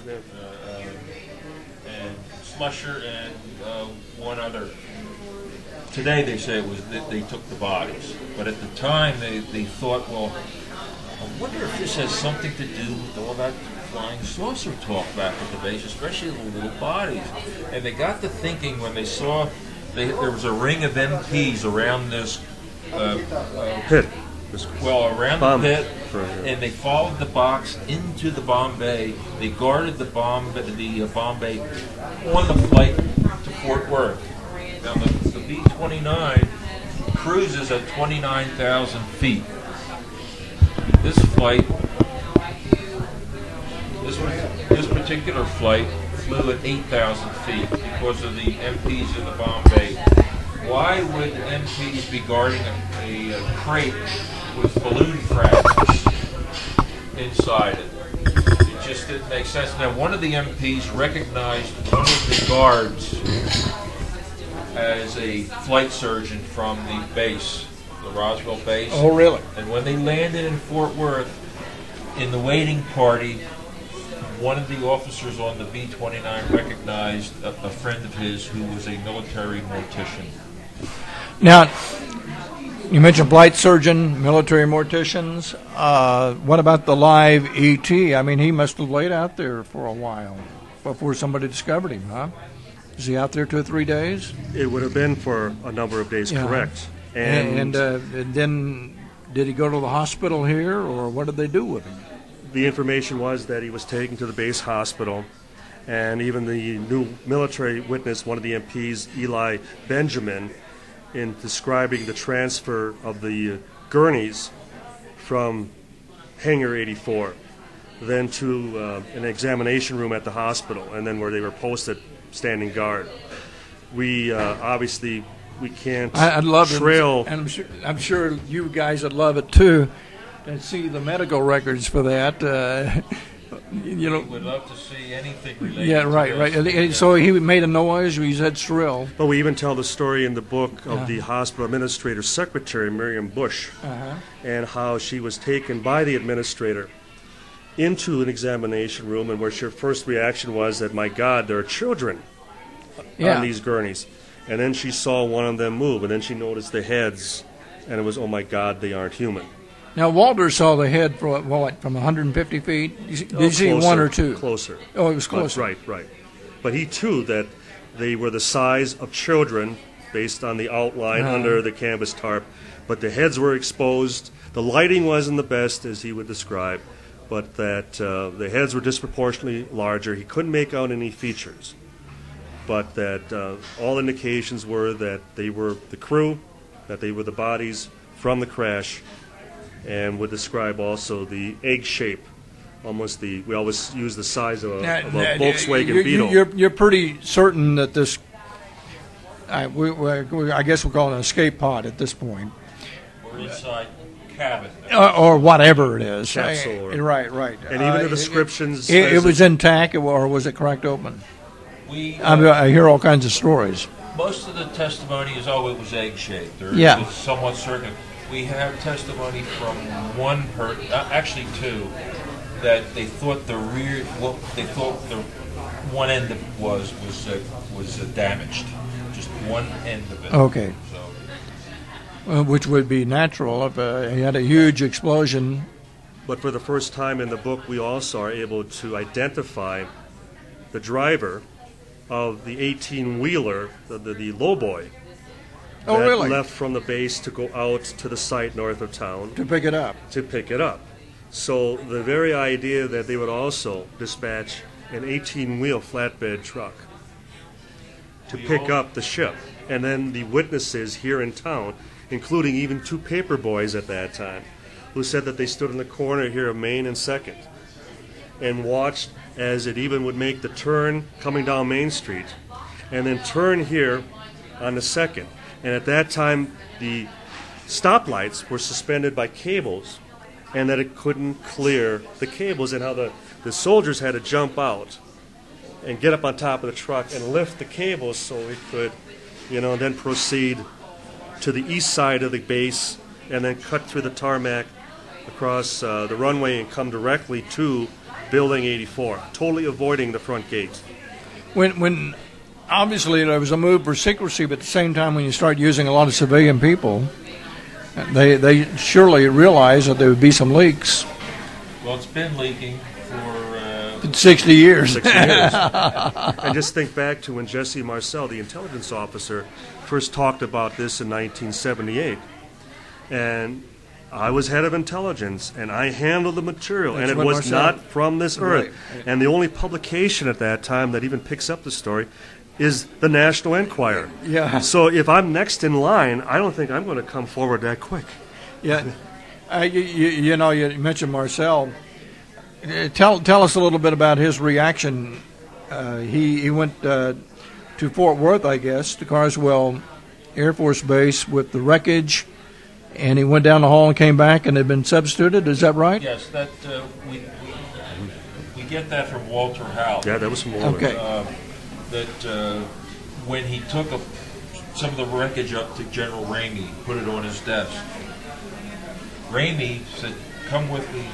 and Slusher and one other. Today they say it was that they took the bodies, but at the time they thought, well, I wonder if this has something to do with all that flying saucer talk back at the base, especially the little bodies. And they got to thinking when they saw there was a ring of MPs around this Pit. around Bomb. the pit, Right, yeah. and they followed the box into the bomb bay. They guarded the bomb bay on the flight to Fort Worth. Now the B-29 cruises at 29,000 feet. This flight, this particular flight flew at 8,000 feet because of the MPs in the bomb bay. Why would MPs be guarding a crate with balloon fragments inside it? It just didn't make sense. Now, one of the MPs recognized one of the guards as a flight surgeon from the base, the Roswell base. Oh, really? And when they landed in Fort Worth, in the waiting party, one of the officers on the B-29 recognized a friend of his who was a military mortician. Now, you mentioned flight surgeon, military morticians. What about the live ET? I mean, he must have laid out there for a while before somebody discovered him, huh? Is he out there 2 or 3 days? It would have been for a number of days, Yeah. correct. And then did he go to the hospital here, or what did they do with him? The information was that he was taken to the base hospital, and even the new military witness, one of the MPs, Eli Benjamin, in describing the transfer of the gurneys from Hangar 84, then to an examination room at the hospital, and then where they were posted standing guard. We obviously we can't I'd love trail. it, and I'm sure you guys would love it too, and see the medical records for that. You know, Would love to see anything related. yeah, to right, this. right. So he made a noise. He said shrill. But we even tell the story in the book of Yeah. the hospital administrator secretary, Miriam Bush, Uh-huh. and how she was taken by the administrator into an examination room, and where her first reaction was that, my God, there are children Yeah. on these gurneys. And then she saw one of them move, and then she noticed the heads, and it was, oh my God, they aren't human. Now Walter saw the head from 150 feet. Did you see one or two? Closer. Oh, it was But- closer. right. But he too that they were the size of children based on the outline Uh-huh. under the canvas tarp, but the heads were exposed. The lighting wasn't the best, as he would describe, but that the heads were disproportionately larger. He couldn't make out any features, but that all indications were that they were the crew, that they were the bodies from the crash, and would describe also the egg shape, almost we always use the size of a Volkswagen Beetle. You're pretty certain that this. I guess we'll call it an escape pod at this point, We're inside cabin. or whatever it is. Capsule or- Right. And even the descriptions It says was intact, or was it cracked open? We I hear all kinds of stories. most of the testimony is, oh, it was egg-shaped, or Yeah. it was somewhat circular. We have testimony from one person, actually two, that they thought the one end of it was damaged, just one end of it. Okay. So Which would be natural if he had a huge explosion. But for the first time in the book, we also are able to identify the driver of the 18-wheeler, the lowboy, Oh, that really? left from the base to go out to the site north of town To pick it up. to pick it up. So the very idea that they would also dispatch an 18-wheel flatbed truck to pick up the ship, and then the witnesses here in town, including even two paper boys at that time, who said that they stood in the corner here of Main and 2nd and watched as it even would make the turn coming down Main Street and then turn here on the 2nd. And at that time, the stoplights were suspended by cables, and that it couldn't clear the cables, and how the soldiers had to jump out and get up on top of the truck and lift the cables so we could, then proceed to the east side of the base and then cut through the tarmac across the runway and come directly to Building 84, totally avoiding the front gate. When obviously there was a move for secrecy, but at the same time when you start using a lot of civilian people, they surely realized that there would be some leaks. Well, it's been leaking for 60 years. 60 years. And just think back to when Jesse Marcel, the intelligence officer, first talked about this in 1978. And I was head of intelligence, and I handled the material, That's and it what was Marcel- not from this earth. Right. And the only publication at that time that even picks up the story is the National Enquirer. Yeah. So if I'm next in line, I don't think I'm going to come forward that quick. Yeah. You mentioned Marcel. Tell us a little bit about his reaction. He went to Fort Worth, I guess, to Carswell Air Force Base with the wreckage, and he went down the hall and came back and had been substituted. Is that right? yes, that we get that from Walter Howe. Yeah, that was from Walter. Okay. That when he took some of the wreckage up to General Ramey, put it on his desk. Ramey said, "Come with me,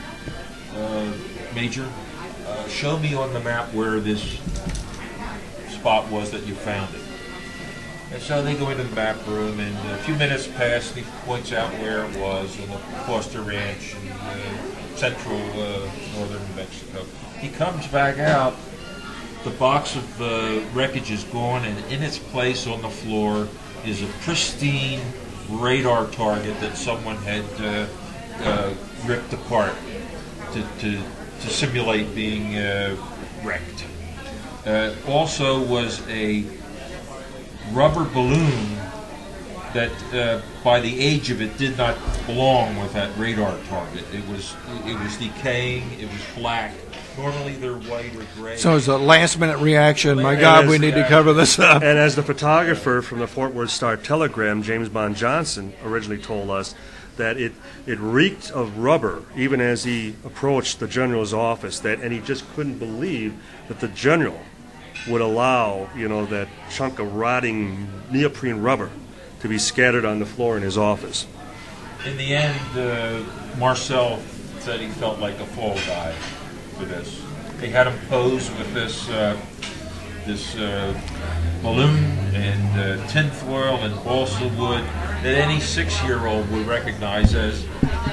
Major. Show me on the map where this spot was that you found it." And so they go into the map room, and a few minutes pass, and he points out where it was on the Foster Ranch in central northern New Mexico. He comes back out. The box of wreckage is gone, and in its place on the floor is a pristine radar target that someone had ripped apart to simulate being wrecked. Also was a rubber balloon that, by the age of it, did not belong with that radar target. It was decaying. It was black. Normally they're white or gray. So it's a last-minute reaction. My And God, as- we need to cover this up. And as the photographer from the Fort Worth Star-Telegram, James Bond Johnson, originally told us, that it reeked of rubber, even as he approached the general's office, and he just couldn't believe that the general would allow, that chunk of rotting neoprene rubber to be scattered on the floor in his office. In the end, Marcel said he felt like a fall guy for this. They had him pose with this balloon and tinfoil and balsa wood that any 6-year-old would recognize as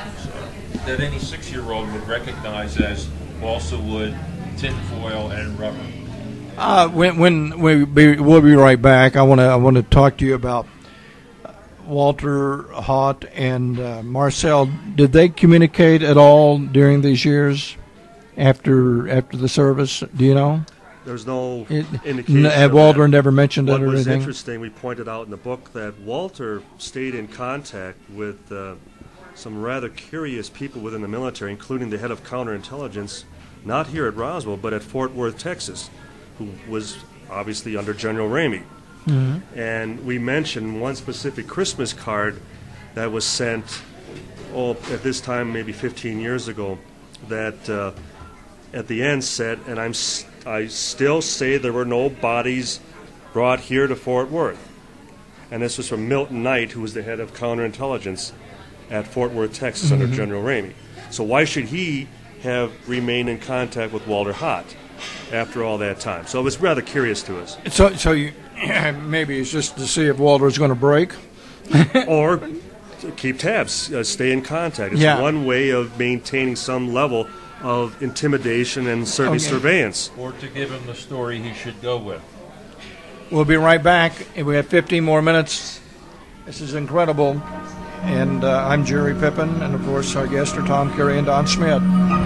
balsa wood, tinfoil, and rubber. We'll be right back. I want to talk to you about Walter Haut and Marcel. Did they communicate at all during these years after the service? Do you know? There's no indication. Had of Walter that. never mentioned it What or was anything? interesting, we pointed out in the book that Walter stayed in contact with some rather curious people within the military, including the head of counterintelligence, not here at Roswell, but at Fort Worth, Texas, who was obviously under General Ramey. Mm-hmm. And we mentioned one specific Christmas card that was sent, at this time maybe 15 years ago, that at the end said, and I still say there were no bodies brought here to Fort Worth. And this was from Milton Knight, who was the head of counterintelligence at Fort Worth, Texas, under General Ramey. So why should he have remained in contact with Walter Haut after all that time? So it was rather curious to us. So you maybe it's just to see if Walter's going to break. Or to keep tabs, stay in contact. It's Yeah. one way of maintaining some level of intimidation and certainly Okay. surveillance. Or to give him the story he should go with. We'll be right back. We have 15 more minutes. This is incredible. And I'm Jerry Pippin, and of course our guests are Tom Carey and Don Schmidt.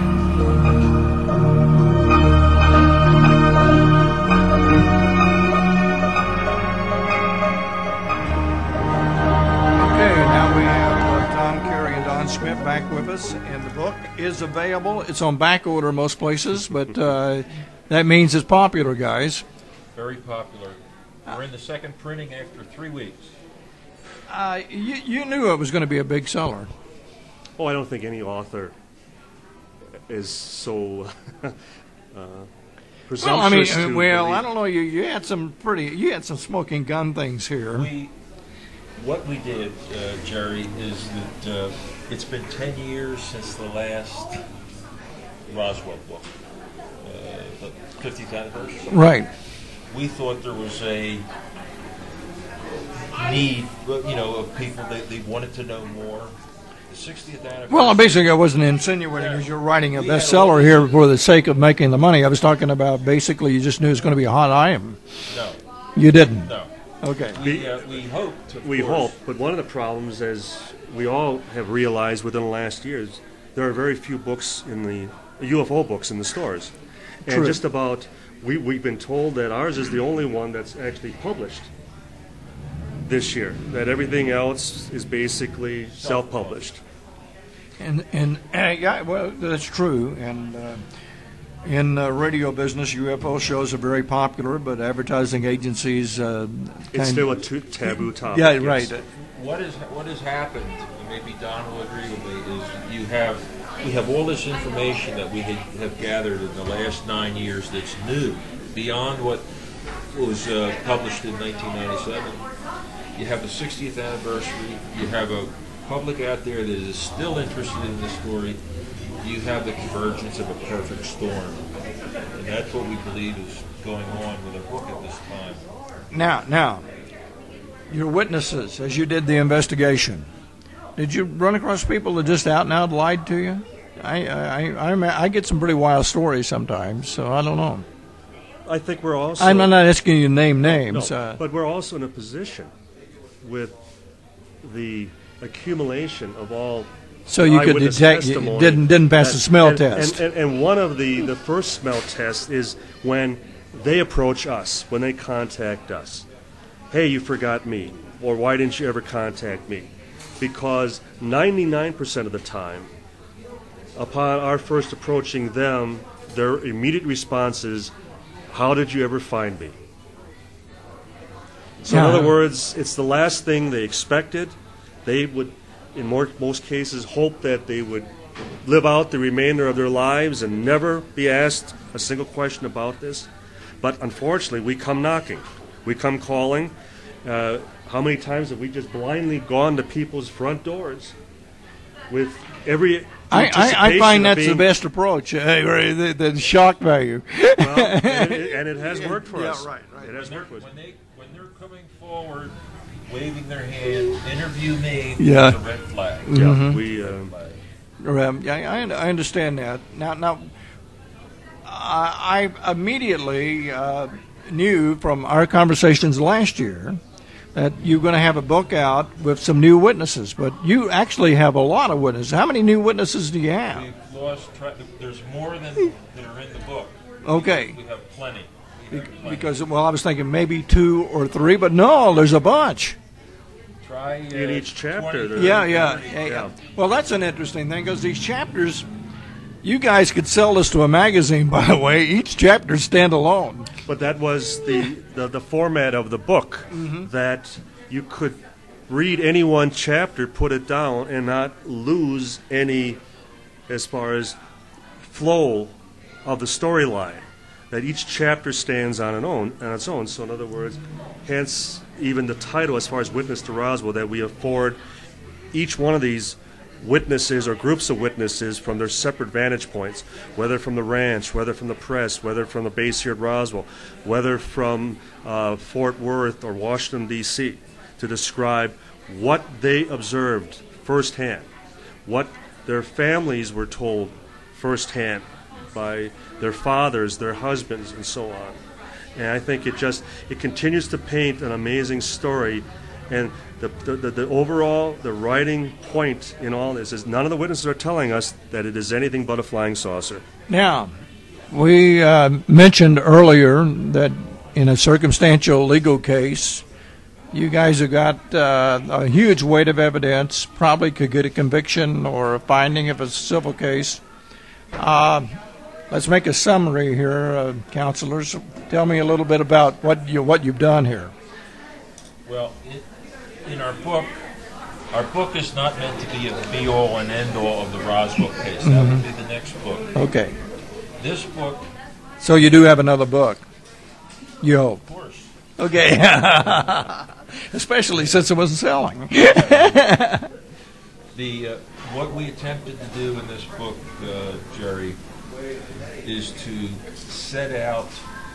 Schmidt back with us, and the book is available. It's on back order most places, but that means it's popular, guys. Very popular. We're in the second printing after 3 weeks. You knew it was going to be a big seller. Oh, I don't think any author is so Well, I mean, presumptuous to well, believe. I don't know. You had some smoking gun things here. What we did, Jerry, is that it's been 10 years since the last Roswell book, the 50th anniversary. Right. We thought there was a need, of people they wanted to know more. The 60th anniversary. Well, basically, I wasn't insinuating because you're writing a We had bestseller all- here for the sake of making the money. I was talking about basically you just knew it was going to be a hot item. No, You didn't. no. Okay. We hoped. of We course. hope, but one of the problems, as we all have realized within the last years, there are very few books in the UFO books in the stores, and True. just about we've been told that ours is the only one that's actually published this year. That everything else is basically self-published. And yeah, well, that's true. And in radio business, UFO shows are very popular, but advertising agencies It's still a taboo topic. yeah, yes. right. What has happened? And maybe Don will agree with me. Is we have all this information that we have gathered in the last 9 years that's new, beyond what was published in 1997. You have the 60th anniversary. You have a public out there that is still interested in the story. You have the convergence of a perfect storm, and that's what we believe is going on with our book at this time. Now, your witnesses, as you did the investigation, did you run across people that just out and out lied to you? I get some pretty wild stories sometimes, so I don't know. I think we're also. I'm not asking you to name names. No, but we're also in a position with the accumulation of all so you could eyewitness detect, you testimony didn't pass the smell and, test. And one of the first smell tests is when they approach us, when they contact us. Hey, you forgot me, or why didn't you ever contact me? Because 99% of the time, upon our first approaching them, their immediate response is, how did you ever find me? So in Yeah. other words, it's the last thing they expected. They would, in most cases, hope that they would live out the remainder of their lives and never be asked a single question about this. But unfortunately, we come knocking. We come calling. How many times have we just blindly gone to people's front doors with every I anticipation find of that's the being- best approach. The shock value. Well, and it has worked for Yeah, us. right. It has worked for us. When they're coming forward, waving their hand, interview me. Yeah. It's a red flag. Yeah, we. Yeah, I understand that. Now, I immediately knew from our conversations last year that you're going to have a book out with some new witnesses, but you actually have a lot of witnesses. How many new witnesses do you have? We've lost track. There's more than that are in the book. Okay. We have plenty. Because, well, I was thinking maybe 2 or 3, but no, there's a bunch. Try In each chapter, 20, there- Yeah. Well, that's an interesting thing because these chapters, you guys could sell this to a magazine, by the way. Each chapter stand alone. But that was the format of the book, that you could read any one chapter, put it down, and not lose any as far as flow of the storyline. That each chapter stands on its own. So in other words, hence even the title as far as Witness to Roswell, that we afford each one of these witnesses or groups of witnesses from their separate vantage points, whether from the ranch, whether from the press, whether from the base here at Roswell, whether from Fort Worth or Washington, D.C., to describe what they observed firsthand, what their families were told firsthand by their fathers, their husbands, and so on. And I think it continues to paint an amazing story. And the overall, the writing point in all this is none of the witnesses are telling us that it is anything but a flying saucer. Now, we mentioned earlier that in a circumstantial legal case, you guys have got a huge weight of evidence, probably could get a conviction or a finding if it's a civil case. Let's make a summary here, counselors. Tell me a little bit about what you've done here. Well, in our book is not meant to be a be-all and end-all of the Roswell case. That would be the next book. Okay. This book So you do have another book. You hope. Of course. Okay. Especially since it wasn't selling. What we attempted to do in this book, Jerry, is to set out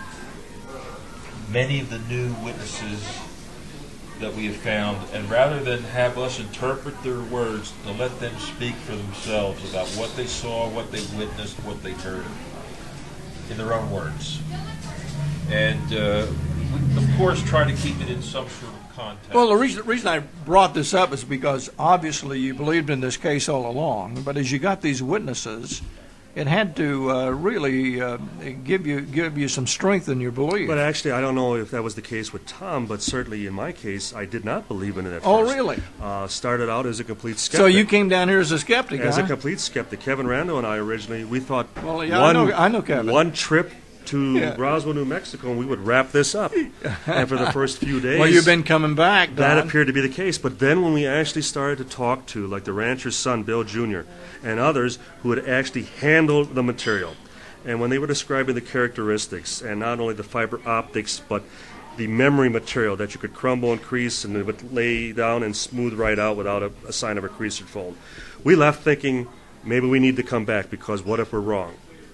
many of the new witnesses that we have found, and rather than have us interpret their words, to let them speak for themselves about what they saw, what they witnessed, what they heard, in their own words. And we, of course, try to keep it in some sort of context. Well, the reason I brought this up is because obviously you believed in this case all along, but as you got these witnesses, it had to really give you some strength in your belief. But actually, I don't know if that was the case with Tom, but certainly in my case, I did not believe in it at Oh, first. really? Started out as a complete skeptic. So you came down here as a skeptic, As huh? a complete skeptic. Kevin Rando and I originally, we thought Well, yeah, I know Kevin. one trip to Yeah. Roswell, New Mexico, and we would wrap this up. And for the first few days, Well, you've been coming back, that Don. appeared to be the case. But then when we actually started to talk to, like the rancher's son, Bill Jr., and others who had actually handled the material, and when they were describing the characteristics, and not only the fiber optics, but the memory material that you could crumble and crease and it would lay down and smooth right out without a sign of a crease or fold, we left thinking maybe we need to come back, because what if we're wrong?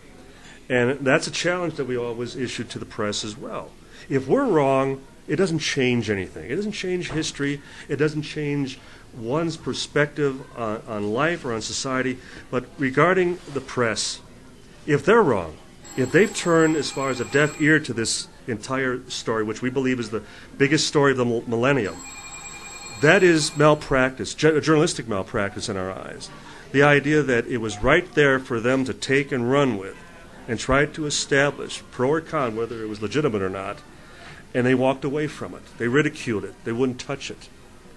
And that's a challenge that we always issue to the press as well. If we're wrong, it doesn't change anything. It doesn't change history. It doesn't change one's perspective on life or on society. But regarding the press, if they're wrong, if they've turned as far as a deaf ear to this entire story, which we believe is the biggest story of the millennium, that is malpractice, journalistic malpractice in our eyes. The idea that it was right there for them to take and run with and try to establish, pro or con, whether it was legitimate or not, and they walked away from it. They ridiculed it. They wouldn't touch it.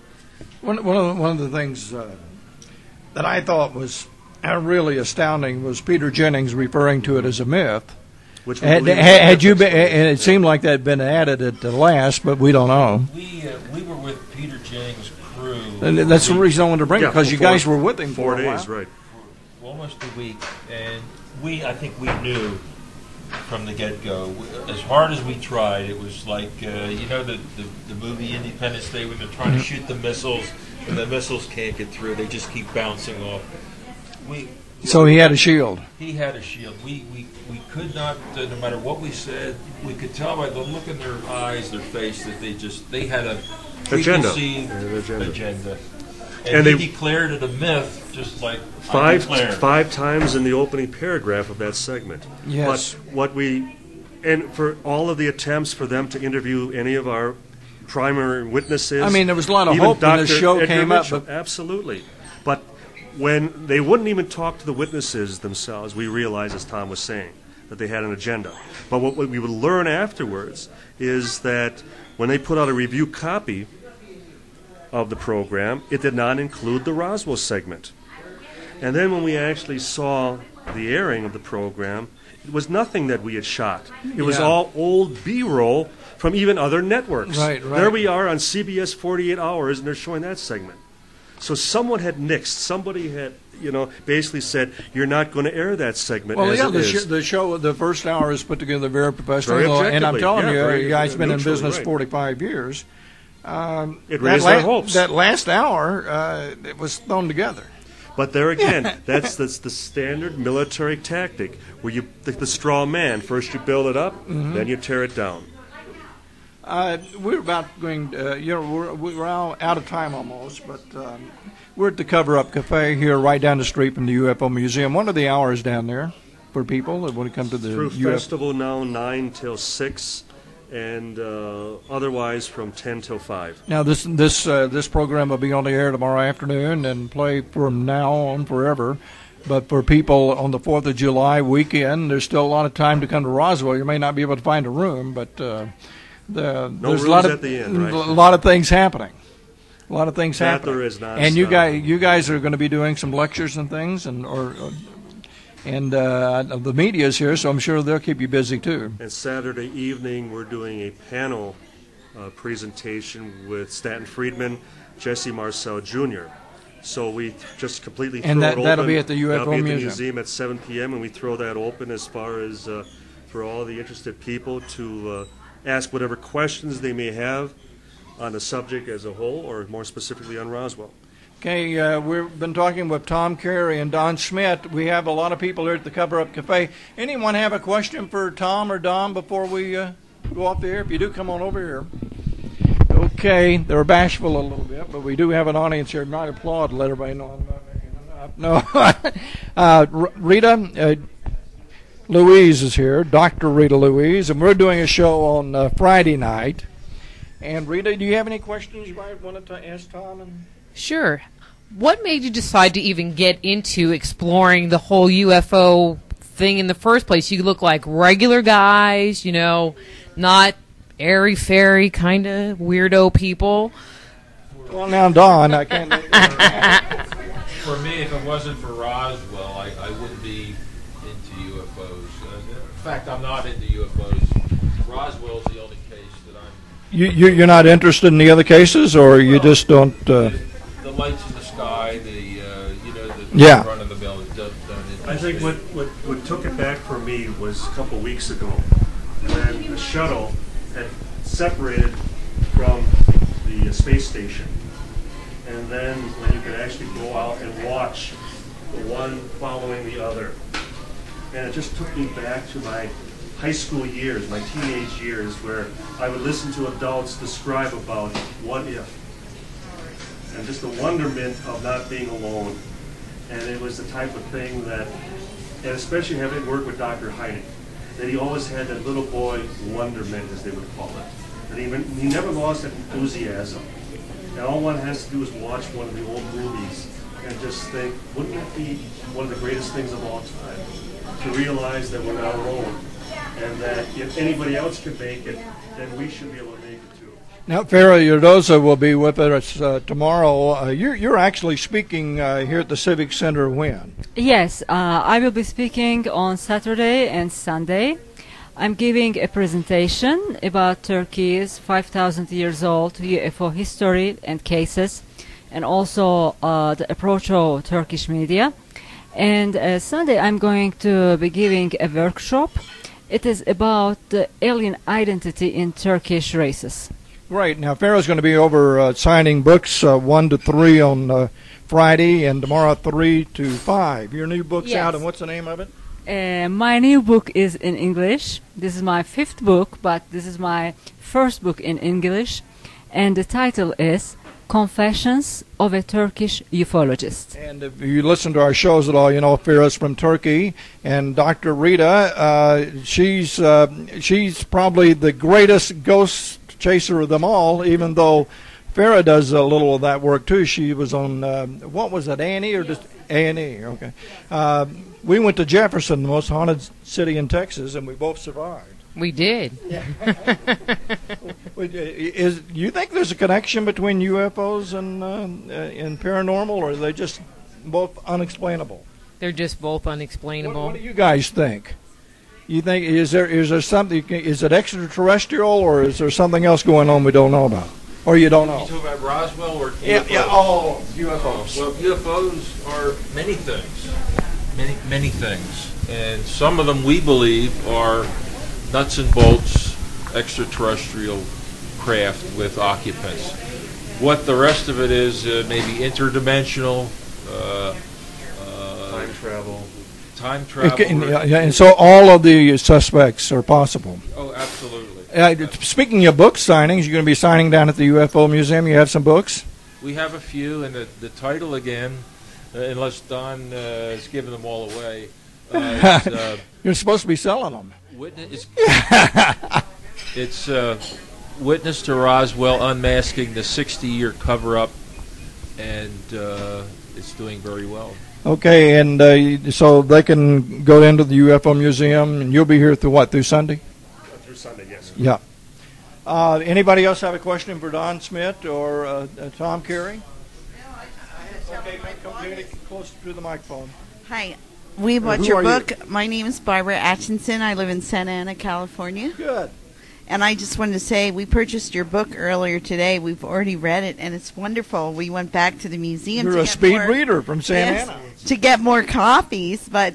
One of the things that I thought was really astounding was Peter Jennings referring to it as a myth. Which we Had believe is had you a been, and it seemed like that had been added at the last, but we don't know. We were with Peter Jennings' crew. And that's the reason I wanted to bring it, Yeah, because you for guys 4 were with him 4 for a days, while. right. Almost a week, and I think we knew from the get-go. As hard as we tried, it was like the movie Independence Day when they're trying to shoot the missiles and the missiles can't get through; they just keep bouncing off. So he had a shield. He had a shield. We could not, no matter what we said, we could tell by the look in their eyes, their face, that they had a Agenda. preconceived agenda. And And they- he declared it a myth, just like I declared. Five times in the opening paragraph of that segment. Yes. But and for all of the attempts for them to interview any of our primary witnesses. I mean, there was a lot of even hope when this Dr. show Edgar came up, Mitchell, but- absolutely. But when they wouldn't even talk to the witnesses themselves, we realized, as Tom was saying, that they had an agenda. But what we would learn afterwards is that when they put out a review copy of the program, it did not include the Roswell segment. And then when we actually saw the airing of the program, it was nothing that we had shot. It was Yeah. all old B-roll from even other networks. Right. There we are on CBS 48 Hours, and they're showing that segment. So someone had nixed. Somebody had, basically said, you're not going to air that segment Well, as yeah, it is. the show, the first hour is put together very professional, Very and I'm objectively. telling Yeah, you, very you guys been in neutrally, business right. 45 years. It raised our hopes. That last hour, it was thrown together. But there again, that's the standard military tactic, where you the straw man. First you build it up, then you tear it down. We're about going, we're out of time almost, but we're at the Cover Up Cafe here right down the street from the UFO Museum. What are the hours down there for people that want to come to the Through UFO? festival now 9 till 6, and otherwise from 10 till 5. Now, this program will be on the air tomorrow afternoon and play from now on forever. But for people on the 4th of July weekend, there's still a lot of time to come to Roswell. You may not be able to find a room, but there's a lot rooms of at the end, right? a lot of things happening. A lot of things That happening. there is And you nonstop. guys are going to be doing some lectures and things, and the media's here, so I'm sure they'll keep you busy too. And Saturday evening, we're doing a panel presentation with Stanton Friedman, Jesse Marcel Jr. So we just completely And throw it that'll open. be at the UFO That'll be at the Museum. museum at 7 p.m., and we throw that open as far as for all the interested people to ask whatever questions they may have on the subject as a whole, or more specifically on Roswell. Okay, we've been talking with Tom Carey and Don Schmidt. We have a lot of people here at the Cover Up Cafe. Anyone have a question for Tom or Don before we go off the air? If you do, come on over here. Okay, they're bashful a little bit, but we do have an audience here. Might applaud to let everybody know I'm not making it up. No. Rita Louise is here, Dr. Rita Louise, and we're doing a show on Friday night. And Rita, do you have any questions you might want to ask Tom? Sure. What made you decide to even get into exploring the whole UFO thing in the first place? You look like regular guys, not airy-fairy kind of weirdo people. Well, now, Don, I can't... For me, if it wasn't for Roswell, I wouldn't be into UFOs. In fact, I'm not into UFOs. Roswell's the only case that I'm... You're not interested in the other cases, or you just don't... The lights in the sky, the Yeah. front of the building. I think what took it back for me was a couple weeks ago when the shuttle had separated from the space station. And then when you could actually go out and watch the one following the other. And it just took me back to my high school years, my teenage years, where I would listen to adults describe about what if. And just the wonderment of not being alone. And it was the type of thing that, and especially having worked with Dr. Hynek, that he always had that little boy wonderment, as they would call it. And he never lost that enthusiasm. And all one has to do is watch one of the old movies and just think, wouldn't that be one of the greatest things of all time? To realize that we're not alone, and that if anybody else can make it, then we should be able to make it too. Now, Farah Yardoza will be with us tomorrow. You're actually speaking here at the Civic Center when? Yes, I will be speaking on Saturday and Sunday. I'm giving a presentation about Turkey's 5,000 years old UFO history and cases, and also the approach of Turkish media. And Sunday I'm going to be giving a workshop. It is about the alien identity in Turkish races. Right. Now, Farah's going to be over signing books 1 to 3 on Friday, and tomorrow 3 to 5. Your new book's Yes. out, and what's the name of it? My new book is in English. This is my 5th book, but this is my first book in English. And the title is Confessions of a Turkish Ufologist. And if you listen to our shows at all, you know Farah's from Turkey. And Dr. Rita, she's probably the greatest ghost chaser of them all, even though Farah does a little of that work too. She was on, what was it, A&E or just A&E? Okay. We went to Jefferson, the most haunted city in Texas, and we both survived. We did. You think there's a connection between UFOs and paranormal, or are they just both unexplainable? They're just both unexplainable. What do you guys think? You think is there something? Is it extraterrestrial, or is there something else going on we don't know about, or you don't know? You talking about Roswell or UFOs? Yeah. Oh, UFOs. Well, UFOs are many things, many things, and some of them we believe are nuts and bolts extraterrestrial craft with occupants. What the rest of it is, maybe interdimensional, time travel. And so all of the suspects are possible. Oh, absolutely. Speaking of book signings, you're going to be signing down at the UFO Museum. You have some books? We have a few, and the title again, unless Don is giving them all away, you're supposed to be selling them. It's Witness to Roswell, Unmasking the 60-Year Cover-Up, and it's doing very well. Okay, and so they can go into the UFO Museum, and you'll be here through what, through Sunday? Through Sunday, yes. Yeah. Anybody else have a question for Don Schmidt or Tom Carey? Okay, come close to the microphone. Hi. We bought your book. My name is Barbara Atchison. I live in Santa Ana, California. Good. And I just wanted to say we purchased your book earlier today. We've already read it, and it's wonderful. We went back to the museum. You're a speed reader from Santa Ana. To get more copies, but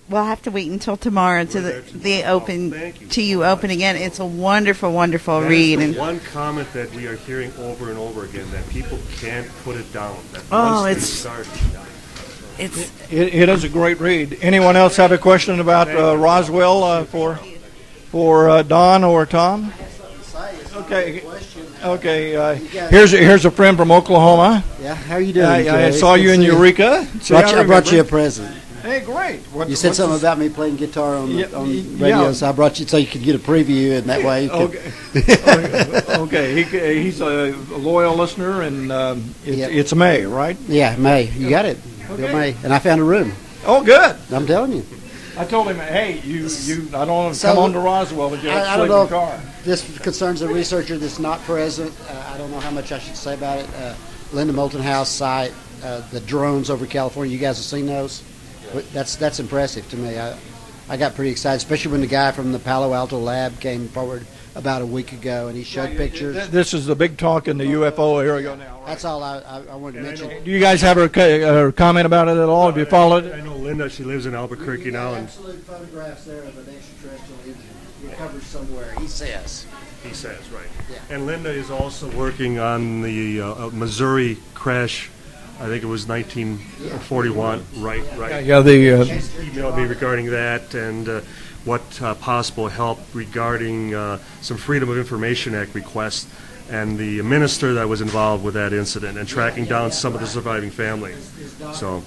we'll have to wait until tomorrow to the open Thank you. to you open again. It's a wonderful, wonderful read. That is And the one comment that we are hearing over and over again, that people can't put it down. That Oh, once they it's- start, it's It is a great read. Anyone else have a question about Roswell for Don or Tom? Okay. Okay. Here's a friend from Oklahoma. Yeah, how are you doing? I Jerry? saw It's you good in to see Eureka. See, I brought you a remember. present. Hey, great. You said something about me playing guitar on Yeah, on yeah. radio, so I brought you so you could get a preview, and that way you could. Okay. Okay. He's a loyal listener, and it's May, right? Yeah, May. You got it. Bill Okay. May. And I found a room. Oh, good. I'm telling you. I told him, hey, you I don't want to So, come on to Roswell, but you have I to don't sleep know in the car. if this concerns a researcher that's not present. I don't know how much I should say about it. Linda Moulton House site, the drones over California. You guys have seen those? But that's impressive to me. I got pretty excited, especially when the guy from the Palo Alto lab came forward about a week ago, and he showed pictures. This is the big talk in the UFO area now. Right? That's all I wanted to mention. Do you guys have a comment about it at all? Have you followed it? I know Linda, she lives in Albuquerque now, and Absolute photographs there of an extraterrestrial engine recovered somewhere, he says. he says, right. Yeah. And Linda is also working on the Missouri crash. I think it was 1941, right. Yeah, Emailed me regarding that and what possible help regarding some Freedom of Information Act requests and the minister that was involved with that incident and tracking down some of the surviving family. So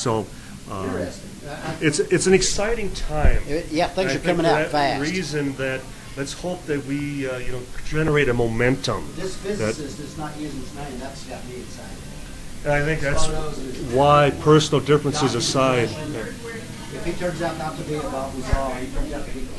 it's an exciting time. Yeah, things I are think coming for out that fast. reason that let's hope that we generate a momentum. This physicist is not using his name. That's got me excited. And I think that's why, personal differences aside, If he turns out not to be a Bob Lazar, he turns out to be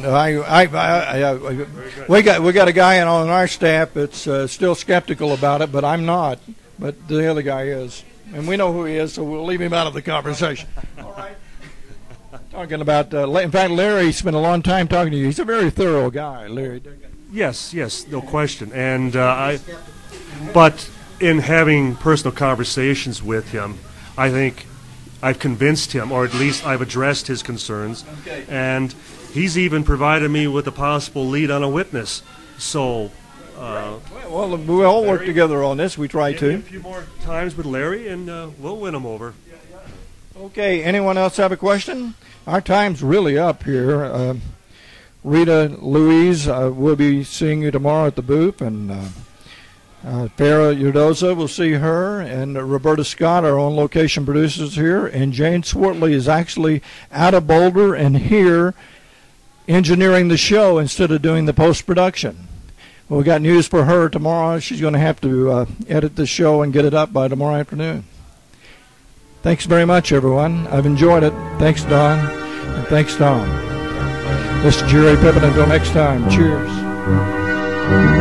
well, we got a guy on our staff that's still skeptical about it, but I'm not. But the other guy is, and we know who he is, so we'll leave him out of the conversation. All right. Talking about, in fact, Larry spent a long time talking to you. He's a very thorough guy, Larry. yes, no question. And but in having personal conversations with him, I think I've convinced him, or at least I've addressed his concerns, and he's even provided me with a possible lead on a witness. So, Well, we all work together on this. We try give me a to. few more times with Larry, and we'll win him over. Okay, anyone else have a question? Our time's really up here. Rita Louise, we'll be seeing you tomorrow at the booth, and Farah Udoza, we'll see her, and Roberta Scott, our own location producers here, and Jane Swartley is actually out of Boulder and here engineering the show instead of doing the post-production. Well, we got news for her tomorrow. She's going to have to edit the show and get it up by tomorrow afternoon. Thanks very much, everyone. I've enjoyed it. Thanks, Don, and thanks, Tom. This is Jerry Pippin. Until next time, cheers.